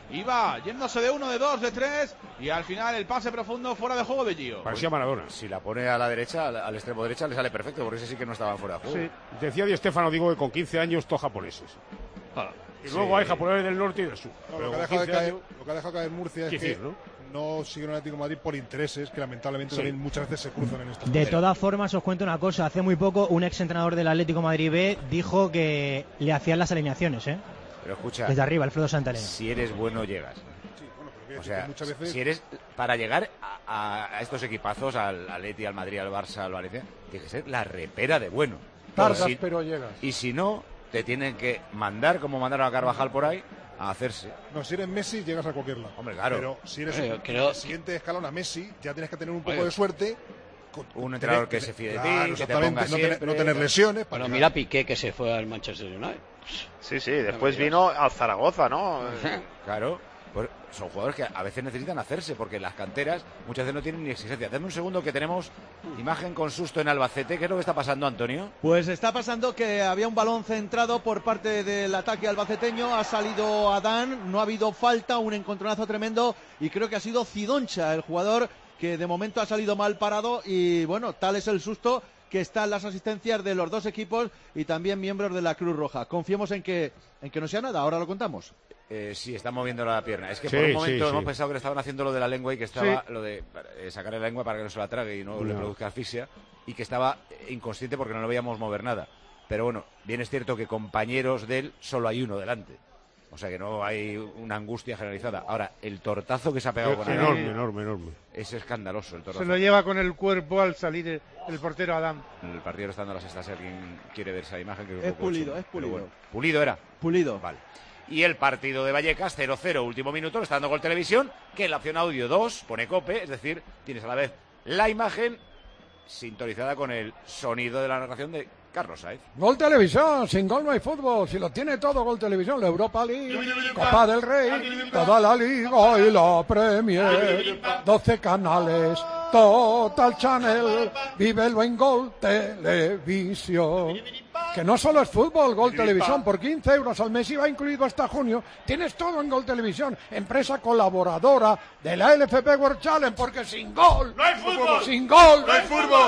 Iba yéndose de uno, de dos, de tres, y al final el pase profundo fuera de juego de Gio. Parecía Maradona. Si la pone a la derecha, al, al extremo derecha, le sale perfecto, porque ese sí que no estaba fuera de juego. Sí. Decía Di Stéfano, digo que con quince años todos japoneses. Ah, y luego sí. Hay japoneses del norte y del sur. No, lo, que caer, años... lo que ha dejado caer Murcia es que ¿no? no sigue el Atlético de Madrid por intereses que lamentablemente sí. muchas veces se cruzan en estas De cosas. todas formas, os cuento una cosa. Hace muy poco un ex entrenador del Atlético de Madrid B dijo que le hacían las alineaciones, ¿eh? Pero escucha, desde arriba, Alfredo Santarena. Si eres bueno, llegas. Sí, bueno, pero o sea, muchas veces... si eres para llegar a, a estos equipazos, al Atleti, al Madrid, al Barça, al Valencia, tienes que ser la repera de bueno. Tardas, si, pero llegas. Y si no, te tienen que mandar, como mandaron a Carvajal por ahí, a hacerse. No, si eres Messi, llegas a cualquier lado. Hombre, claro. Pero si eres Oye, un, creo... el siguiente escalón a Messi, ya tienes que tener un poco Oye. de suerte. Un entrenador que se fíe de claro, ti, que te ponga no siempre. tener, no tener lesiones. Bueno, mira Piqué, que se fue al Manchester United. Sí, sí, después vino al Zaragoza, ¿no? Claro, pues son jugadores que a veces necesitan hacerse, porque las canteras muchas veces no tienen ni exigencia. Dame un segundo que tenemos imagen con susto en Albacete. ¿Qué es lo que está pasando, Antonio? Pues está pasando que había un balón centrado por parte del ataque albaceteño, ha salido Adán, no ha habido falta, un encontronazo tremendo, y creo que ha sido Zidoncha, el jugador que de momento ha salido mal parado, y bueno, tal es el susto que están las asistencias de los dos equipos y también miembros de la Cruz Roja. Confiemos en que, en que no sea nada, ahora lo contamos. Eh, sí, está moviendo la pierna. Es que sí, por un momento sí, hemos sí. pensado que le estaban haciendo lo de la lengua y que estaba Sí. lo de eh, sacarle la lengua para que no se la trague y no, No. le produzca asfixia, y que estaba inconsciente porque no lo veíamos mover nada. Pero bueno, bien es cierto que compañeros de él solo hay uno delante. O sea que no hay una angustia generalizada. Ahora, el tortazo que se ha pegado con él Enorme, enorme, enorme. es escandaloso. El tortazo. Se lo lleva con el cuerpo al salir el, el portero Adán. El partido está dando la sexta, si alguien quiere ver esa imagen. Que es, un Es poco Pulido, chunga, es pero Pulido. bueno. Pulido era. Pulido. Vale. Y el partido de Vallecas, cero cero, último minuto, lo está dando Gol Televisión, que en la opción audio dos pone Cope, es decir, tienes a la vez la imagen sintonizada con el sonido de la narración de Carlos Saez. Gol Televisión, sin gol no hay fútbol, si lo tiene todo Gol Televisión, la Europa League, Copa del Rey, toda la Liga y la Premier, doce canales, Total Channel, vívelo en Gol Televisión. Que no solo es fútbol, Gol Televisión, por quince euros al mes, y va incluido hasta junio, tienes todo en Gol Televisión, empresa colaboradora de la L F P World Challenge, porque sin gol, ¡no hay fútbol! sin gol, ¡no hay fútbol!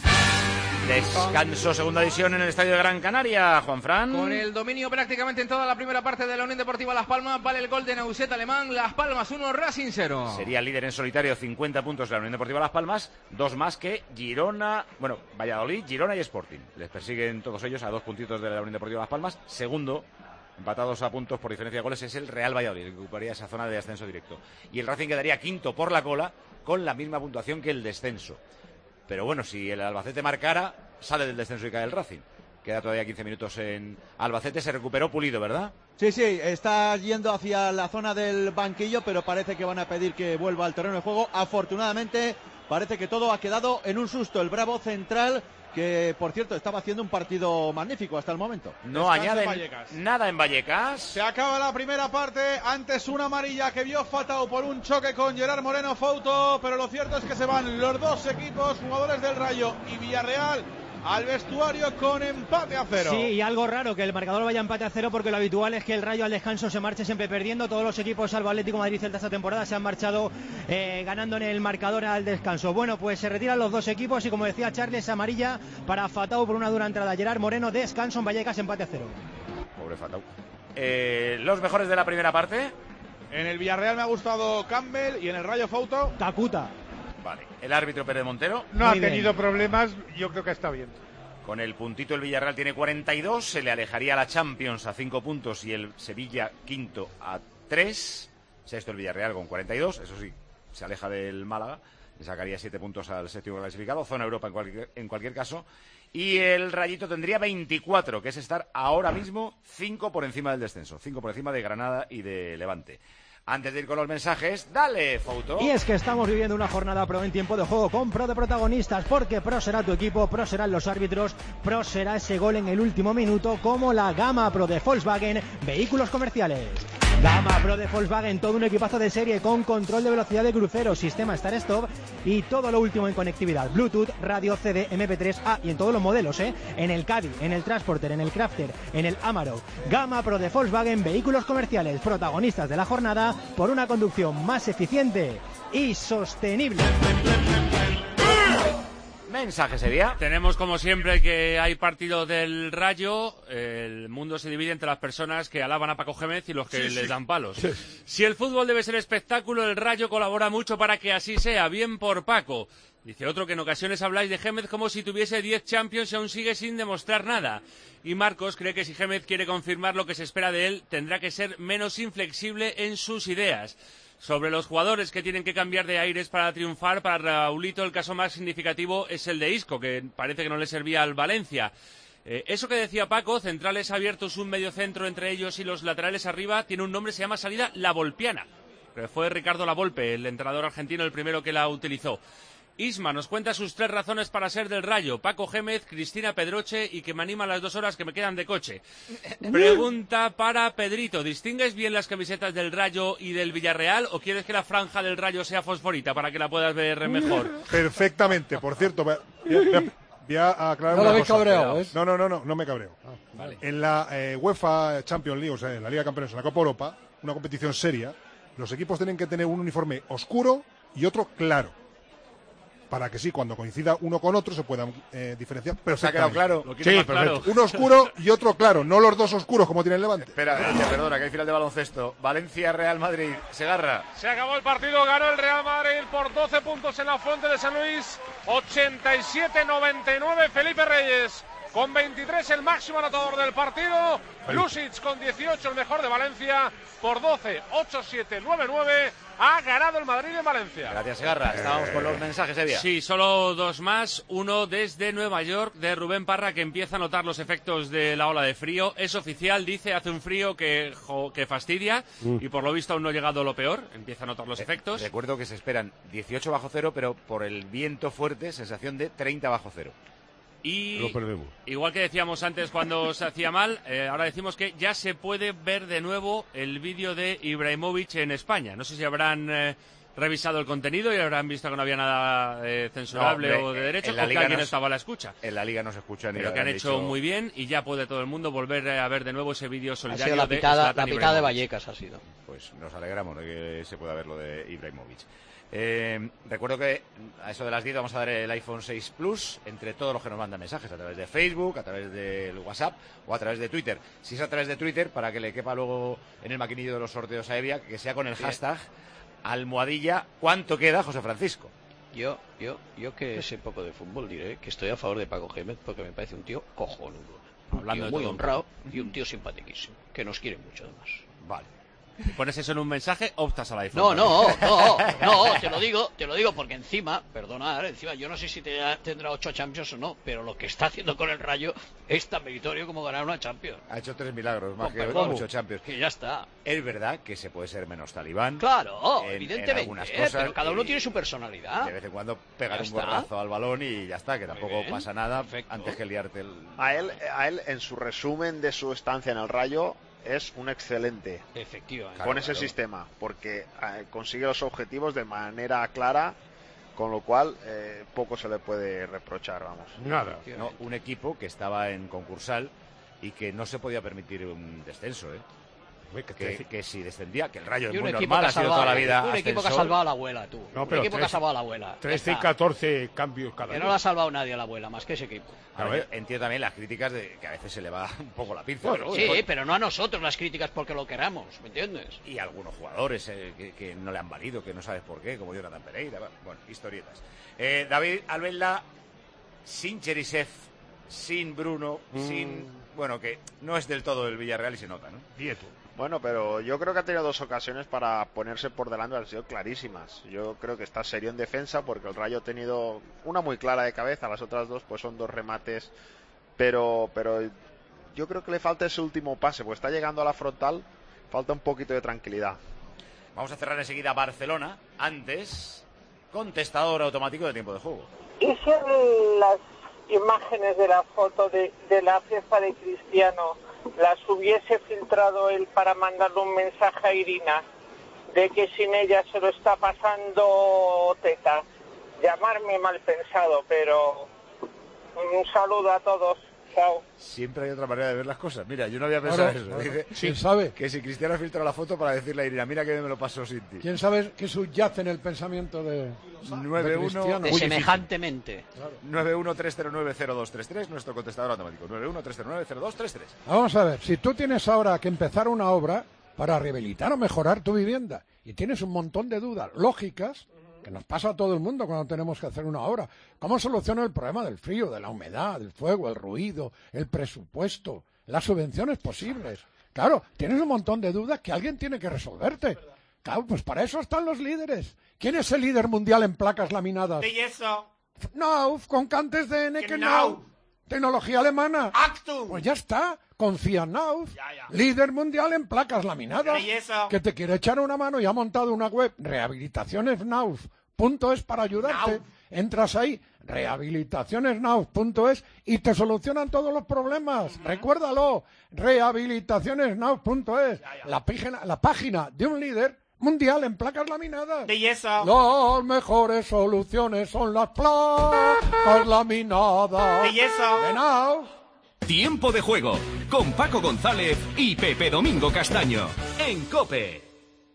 Descanso, segunda división en el Estadio de Gran Canaria, Juanfran. Con el dominio prácticamente en toda la primera parte de la Unión Deportiva Las Palmas, vale el gol de Nauset Alemán, Las Palmas uno, Racing cero. Sería líder en solitario, cincuenta puntos de la Unión Deportiva Las Palmas, dos más que Girona, bueno, Valladolid, Girona y Sporting. Les persiguen todos ellos a dos puntitos de la Unión Deportiva Las Palmas. Segundo, empatados a puntos por diferencia de goles, es el Real Valladolid, que ocuparía esa zona de ascenso directo. Y el Racing quedaría quinto por la cola, con la misma puntuación que el descenso. Pero bueno, si el Albacete marcara, sale del descenso y cae el Racing. Queda todavía quince minutos en Albacete. Se recuperó Pulido, ¿verdad? Sí, sí, está yendo hacia la zona del banquillo, pero parece que van a pedir que vuelva al terreno de juego. Afortunadamente, parece que todo ha quedado en un susto. El Bravo central, que por cierto estaba haciendo un partido magnífico hasta el momento. No añaden nada en Vallecas. Se acaba la primera parte, antes una amarilla que vio Fatao por un choque con Gerard Moreno Fouto, pero lo cierto es que se van los dos equipos, jugadores del Rayo y Villarreal, al vestuario con empate a cero. Sí, y algo raro que el marcador vaya empate a cero, porque lo habitual es que el Rayo al descanso se marche siempre perdiendo. Todos los equipos, salvo Atlético de Madrid y Celta, esta temporada se han marchado eh, ganando en el marcador al descanso. Bueno, pues se retiran los dos equipos y, como decía Charles, amarilla para Fatao por una dura entrada. Gerard Moreno, descanso en Vallecas, empate a cero. Pobre Fatao. Eh, los mejores de la primera parte. En el Villarreal me ha gustado Campbell y en el Rayo Fouto, Takuta. Vale, el árbitro Pérez Montero. No ha tenido problemas, yo creo que está bien. Con el puntito el Villarreal tiene cuarenta y dos, se le alejaría a la Champions a cinco puntos y el Sevilla quinto a tres. Sexto el Villarreal con cuarenta y dos, eso sí, se aleja del Málaga, le sacaría siete puntos al séptimo clasificado, zona Europa en cualquier, en cualquier caso. Y el Rayito tendría veinticuatro, que es estar ahora mismo cinco por encima del descenso, cinco por encima de Granada y de Levante. Antes de ir con los mensajes, dale, Fouto. Y es que estamos viviendo una jornada pro en tiempo de juego con pro de protagonistas, porque pro será tu equipo, pro serán los árbitros, pro será ese gol en el último minuto, como la gama pro de Volkswagen Vehículos Comerciales. Gama Pro de Volkswagen, todo un equipazo de serie con control de velocidad de crucero, sistema Start-Stop y todo lo último en conectividad, Bluetooth, radio, C D, M P tres, ah, y en todos los modelos, ¿eh? En el Caddy, en el Transporter, en el Crafter, en el Amarok. Gama Pro de Volkswagen, vehículos comerciales, protagonistas de la jornada por una conducción más eficiente y sostenible. Mensaje sería. Tenemos como siempre que hay partido del Rayo, el mundo se divide entre las personas que alaban a Paco Gémez y los que Sí, les sí. dan palos. Sí. Si el fútbol debe ser espectáculo, el Rayo colabora mucho para que así sea. Bien por Paco. Dice otro que en ocasiones habláis de Gémez como si tuviese diez Champions y aún sigue sin demostrar nada. Y Marcos cree que si Gémez quiere confirmar lo que se espera de él, tendrá que ser menos inflexible en sus ideas. Sobre los jugadores que tienen que cambiar de aires para triunfar, para Raulito el caso más significativo es el de Isco, que parece que no le servía al Valencia. Eh, eso que decía Paco, centrales abiertos, un mediocentro entre ellos y los laterales arriba, tiene un nombre, se llama salida La Volpiana. Pero fue Ricardo Lavolpe, el entrenador argentino, el primero que la utilizó. Isma nos cuenta sus tres razones para ser del Rayo. Paco Gémez, Cristina Pedroche y que me anima las dos horas que me quedan de coche. Pregunta para Pedrito. ¿Distingues bien las camisetas del Rayo y del Villarreal o quieres que la franja del Rayo sea fosforita para que la puedas ver mejor? Perfectamente. Por cierto, voy a, voy a- voy a aclarar No lo una habéis cosa. cabreado, ¿ves? No, no, no, no, no me cabreo. Vale. En la eh, UEFA Champions League, o sea, en la Liga de Campeones, en la Copa Europa, una competición seria, los equipos tienen que tener un uniforme oscuro y otro claro. Para que sí, cuando coincida uno con otro se puedan eh, diferenciar perfectamente. ¿Se ha quedado claro? Lo quiere Sí, más perfecto. claro. Uno oscuro y otro claro, no los dos oscuros como tiene el Levante. Espera, eh, perdona, que hay final de baloncesto. Valencia, Real Madrid. Segarra. Se acabó el partido, ganó el Real Madrid por doce puntos en la Fuente de San Luis, ochenta y siete noventa y nueve. Felipe Reyes con veintitrés, el máximo anotador del partido. Lusic con dieciocho, el mejor de Valencia, por doce, ocho siete, nueve nueve. Ha ganado el Madrid en Valencia. Gracias, Segarra. Estábamos con los mensajes, Evia. Sí, solo dos más. Uno desde Nueva York, de Rubén Parra, que empieza a notar los efectos de la ola de frío. Es oficial, dice, hace un frío que, jo, que fastidia Mm. y por lo visto aún no ha llegado lo peor. Empieza a notar los Eh, efectos. Recuerdo que se esperan dieciocho bajo cero, pero por el viento fuerte, sensación de treinta bajo cero. Y Lo perdemos. igual que decíamos antes cuando se hacía mal, eh, ahora decimos que ya se puede ver de nuevo el vídeo de Ibrahimovic en España. No sé si habrán eh, revisado el contenido y habrán visto que no había nada eh, censurable No, o de en- derecho, en la o que liga alguien no se- estaba a la escucha. En la liga no se escucha ni Pero lo que han han hecho dicho. muy bien y ya puede todo el mundo volver a ver de nuevo ese vídeo Ha solidario sido la de pitada, la Zlatan pitada de Ibrahimovic. Vallecas ha sido. Pues nos alegramos de que se pueda ver lo de Ibrahimovic. Eh, recuerdo que a eso de las diez vamos a dar el iPhone seis Plus entre todos los que nos mandan mensajes a través de Facebook, a través del WhatsApp o a través de Twitter. Si es a través de Twitter, para que le quepa luego en el maquinillo de los sorteos a Evia, que sea con el Sí. hashtag almohadilla ¿cuánto queda, José Francisco? Yo, yo, yo que sé poco de fútbol diré que estoy a favor de Paco Gémez porque me parece un tío cojonudo. Un Hablando tío de muy todo. honrado y un tío simpaticísimo, que nos quiere mucho además. Vale. Si pones eso en un mensaje, optas al iPhone. No, no, no, no, te lo digo, te lo digo porque encima, perdonad, encima yo no sé si te- tendrá ocho Champions o no, pero lo que está haciendo con el Rayo es tan meritorio como ganar una Champions. Ha hecho tres milagros más Con que perdón. ocho Champions. Que ya está. Es verdad que se puede ser menos talibán. Claro, en- en evidentemente, algunas ¿eh? cosas pero cada uno y tiene su personalidad. De vez en cuando pegar Ya un está. gorrazo al balón y ya está, que tampoco bien, pasa nada antes que liarte el... A él, a él, en su resumen de su estancia en el Rayo, es un excelente. Efectivamente. Con ese Claro. sistema, porque eh, consigue los objetivos de manera clara, con lo cual eh, poco se le puede reprochar, vamos. Nada. No, un equipo que estaba en concursal y que no se podía permitir un descenso, ¿eh? Que, que si descendía, que el Rayo Y es un muy equipo normal, que ha ha sido salvado, toda la vida un equipo que ha ascensor. salvado a la abuela, tú. No, un pero equipo que ha tres- salvado a la abuela. Ya trece y está. catorce cambios cada Que día. no la ha salvado nadie a la abuela, más que ese equipo. A ver, entiendo también las críticas de que a veces se le va un poco la pinza. Bueno, ¿no? sí, Pues- pero no a nosotros las críticas porque lo queramos, ¿me entiendes? Y algunos jugadores eh, que, que no le han valido, que no sabes por qué, como Jonathan Pereira. Bueno, historietas. Eh, David Albelda, sin Cherisev, sin Bruno, Mm. sin... Bueno, que no es del todo el Villarreal y se nota, ¿no? Dieto. Bueno, pero yo creo que ha tenido dos ocasiones para ponerse por delante, han sido clarísimas. Yo creo que está serio en defensa porque el Rayo ha tenido una muy clara de cabeza, las otras dos pues son dos remates, pero pero yo creo que le falta ese último pase, pues está llegando a la frontal, falta un poquito de tranquilidad. Vamos a cerrar enseguida Barcelona. Antes, contestador automático de tiempo de juego. ¿Y si en las imágenes de la foto de, de la fiesta de Cristiano las hubiese filtrado él para mandarle un mensaje a Irina de que sin ella se lo está pasando teta. Llamarme mal pensado, pero un saludo a todos. Chao. Siempre hay otra manera de ver las cosas. Mira, yo no había pensado Claro, eso. claro. Dije, ¿Quién sabe? Que si Cristiano filtra la foto para decirle a Irina, mira que me lo pasó sin ti. ¿Quién sabe qué subyace en el pensamiento de, nueve uno de Cristiano? De semejantemente. nueve uno tres cero nueve cero dos tres tres, nuestro contestador automático. nueve uno tres cero nueve cero dos tres tres. Vamos a ver, si tú tienes ahora que empezar una obra para rehabilitar o mejorar tu vivienda y tienes un montón de dudas lógicas, que nos pasa a todo el mundo cuando tenemos que hacer una obra. ¿Cómo soluciono el problema del frío, de la humedad, del fuego, el ruido, el presupuesto, las subvenciones posibles? Claro, tienes un montón de dudas que alguien tiene que resolverte. Claro, pues para eso están los líderes. ¿Quién es el líder mundial en placas laminadas? De yeso. Nauf, con Cantes de N, que Genau. Nauf. Tecnología alemana. Actum. Pues ya está, confía en Nauf. Líder mundial en placas laminadas. De yeso. Que te quiere echar una mano y ha montado una web, rehabilitacionesnauf punto es, para ayudarte. Nauf. Entras ahí, rehabilitacionesnauf punto es, y te solucionan todos los problemas. Uh-huh. Recuérdalo, rehabilitacionesnauf punto es, la página, la página de un líder mundial en placas laminadas. De yeso. Las mejores soluciones son las placas laminadas. De yeso. De Nauf. Tiempo de juego con Paco González y Pepe Domingo Castaño en COPE.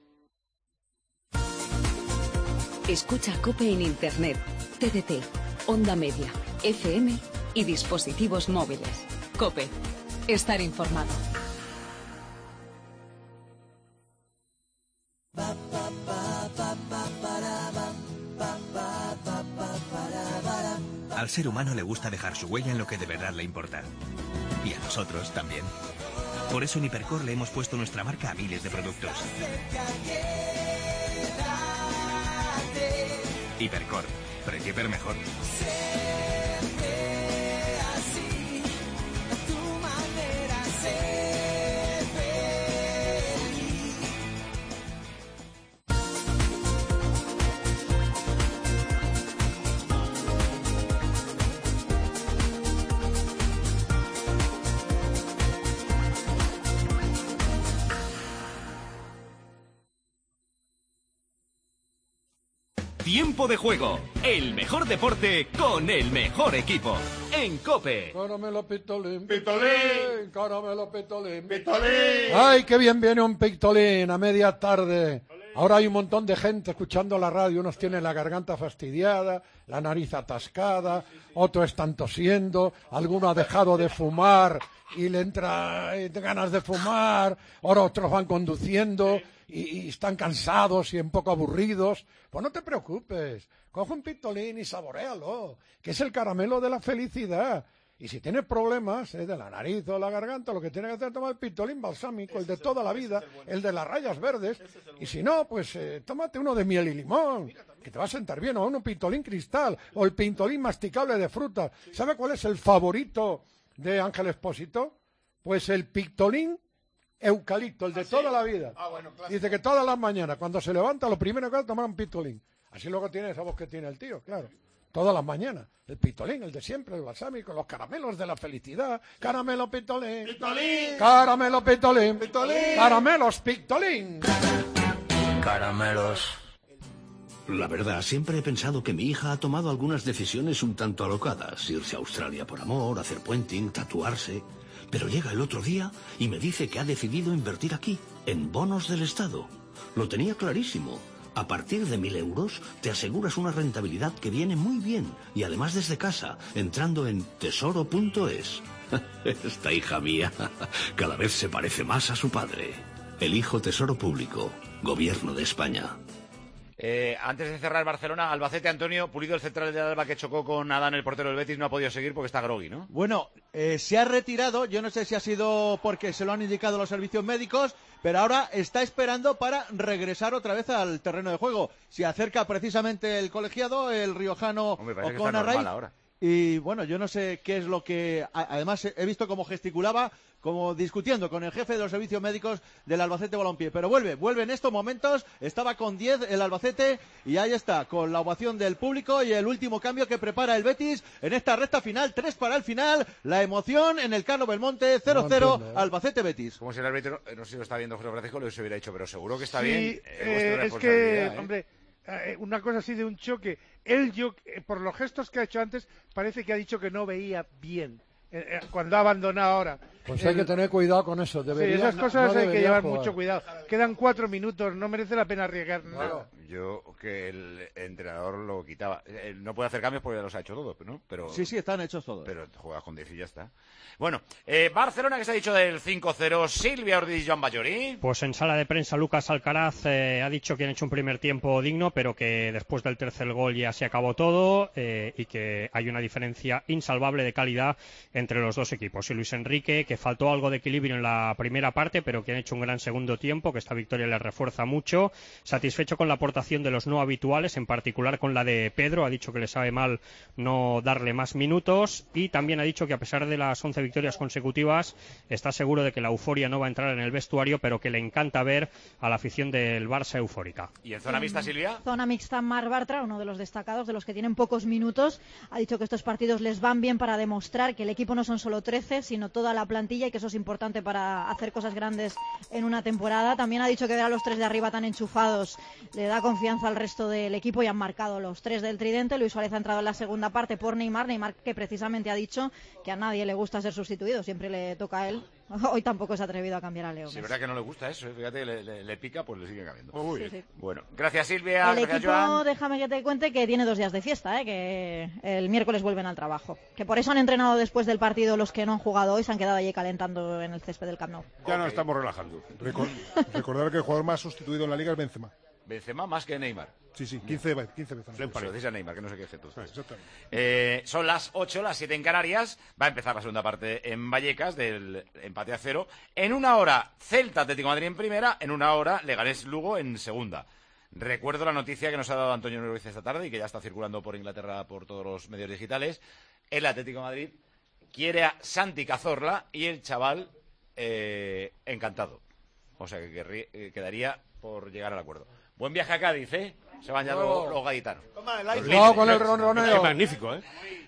Escucha COPE en Internet, T D T, Onda Media, F M y dispositivos móviles. COPE. Estar informado. Al ser humano le gusta dejar su huella en lo que de verdad le importa. Y a nosotros también. Por eso en Hipercor le hemos puesto nuestra marca a miles de productos. Hipercor, precio hiper mejor. Tiempo de juego, el mejor deporte con el mejor equipo. En COPE. Caramelo pitolín, pitolín, caramelo pitolín, pitolín. Ay, qué bien viene un pictolín a media tarde. Ahora hay un montón de gente escuchando la radio, unos tienen la garganta fastidiada, la nariz atascada, otros están tosiendo, alguno ha dejado de fumar y le entra ganas de fumar, ahora otros van conduciendo y, y están cansados y un poco aburridos. Pues no te preocupes, coge un pictolín y saboréalo, que es el caramelo de la felicidad. Y si tienes problemas eh, de la nariz o la garganta, lo que tienes que hacer es tomar el pictolín balsámico, el de toda la vida, el de las rayas verdes. Y si no, pues eh, tómate uno de miel y limón, que te va a sentar bien, o uno pictolín cristal, o el pictolín masticable de fruta. ¿Sabe cuál es el favorito de Ángel Expósito? Pues el pictolín eucalipto, el de toda la vida. Dice que todas las mañanas, cuando se levanta, lo primero que hace es tomar un pictolín. Así luego tiene esa voz que tiene el tío, claro. Todas las mañanas. El pictolín, el de siempre, el balsámico, los caramelos de la felicidad. Caramelo pictolín. Pictolín. Caramelo pictolín. Pictolín. Caramelos pictolín. Caramelos. La verdad, siempre he pensado que mi hija ha tomado algunas decisiones un tanto alocadas. Irse a Australia por amor, hacer puenting, tatuarse. Pero llega el otro día y me dice que ha decidido invertir aquí, en bonos del Estado. Lo tenía clarísimo. A partir de mil euros te aseguras una rentabilidad que viene muy bien y además desde casa, entrando en tesoro punto es. Esta hija mía cada vez se parece más a su padre. Elijo Tesoro Público, Gobierno de España. Eh, antes de cerrar Barcelona, Albacete, Antonio Pulido, el central de Alba que chocó con Adán, el portero del Betis, no ha podido seguir porque está groggy, ¿no? Bueno, eh, se ha retirado, yo no sé si ha sido porque se lo han indicado los servicios médicos, pero ahora está esperando para regresar otra vez al terreno de juego. Se acerca precisamente el colegiado, el riojano Hombre, parece Ocon que está Arraiz. normal ahora. Y bueno, yo no sé qué es lo que... Además, he visto cómo gesticulaba, como discutiendo con el jefe de los servicios médicos del Albacete Balompié. Pero vuelve, vuelve en estos momentos. Estaba con diez el Albacete y ahí está, con la ovación del público y el último cambio que prepara el Betis en esta recta final. Tres para el final. La emoción en el Carlos Belmonte. cero cero no ¿eh? Albacete-Betis. Como si el árbitro, no sé si lo está viendo José Francisco, le hubiera dicho, pero seguro que está sí, bien. Eh, es que, ¿eh? hombre... una cosa así de un choque. Él, yo, por los gestos que ha hecho antes, parece que ha dicho que no veía bien eh, cuando ha abandonado ahora. Pues el... hay que tener cuidado con eso. Debería, sí, esas cosas no hay que llevar jugar. mucho cuidado. Quedan cuatro minutos, no merece la pena arriesgar nada. Yo que el entrenador lo quitaba. Él no puede hacer cambios porque ya los ha hecho todos, ¿no? Pero, sí, sí, están hechos todos. Pero juegas con diez y ya está. Bueno, eh, Barcelona, que se ha dicho del cinco cero, Silvia Ortiz y Joan Ballori. Pues en sala de prensa Lucas Alcaraz eh, ha dicho que han hecho un primer tiempo digno, pero que después del tercer gol ya se acabó todo eh, y que hay una diferencia insalvable de calidad entre los dos equipos. Y Luis Enrique, que faltó algo de equilibrio en la primera parte, pero que han hecho un gran segundo tiempo, que esta victoria le refuerza mucho. Satisfecho con la aportación de los no habituales, en particular con la de Pedro. Ha dicho que le sabe mal no darle más minutos y también ha dicho que a pesar de las once victorias consecutivas está seguro de que la euforia no va a entrar en el vestuario, pero que le encanta ver a la afición del Barça eufórica. ¿Y en zona mixta, Silvia? Zona mixta, Marc Bartra, uno de los destacados, de los que tienen pocos minutos, ha dicho que estos partidos les van bien para demostrar que el equipo no son solo trece, sino toda la plantilla y que eso es importante para hacer cosas grandes en una temporada. También ha dicho que ver a los tres de arriba tan enchufados le da confianza al resto del equipo y han marcado los tres del tridente. Luis Suárez ha entrado en la segunda parte por Neymar, Neymar que precisamente ha dicho que a nadie le gusta ser sustituido, siempre le toca a él. Hoy tampoco se ha atrevido a cambiar a Leo. Sí, es verdad que no le gusta eso, ¿eh? Fíjate, le, le, le pica, pues le sigue cambiando. Muy sí, sí. Bueno, gracias Silvia, el gracias equipo, Joan. Déjame que te cuente que tiene dos días de fiesta, ¿eh? Que el miércoles vuelven al trabajo. Que por eso han entrenado después del partido los que no han jugado hoy, se han quedado allí calentando en el césped del Camp Nou. Ya okay. Nos estamos relajando. Recor recordar que el jugador más sustituido en la liga es Benzema. Benzema más que Neymar. Sí, sí, quince veces. Se lo dice a Neymar, que no sé qué objetos. Ah, exactamente. Eh, son las ocho, las siete en Canarias. Va a empezar la segunda parte en Vallecas, del empate a cero. En una hora, Celta Atlético de Madrid en primera. En una hora, Leganés Lugo en segunda. Recuerdo la noticia que nos ha dado Antonio Ruiz esta tarde y que ya está circulando por Inglaterra por todos los medios digitales. El Atlético de Madrid quiere a Santi Cazorla y el chaval eh, encantado. O sea que querría, eh, quedaría por llegar al acuerdo. Buen viaje a Cádiz, ¿eh? Se van ya los, los gaditanos. Cuidado con el ronroneo. Qué magnífico, ¿eh?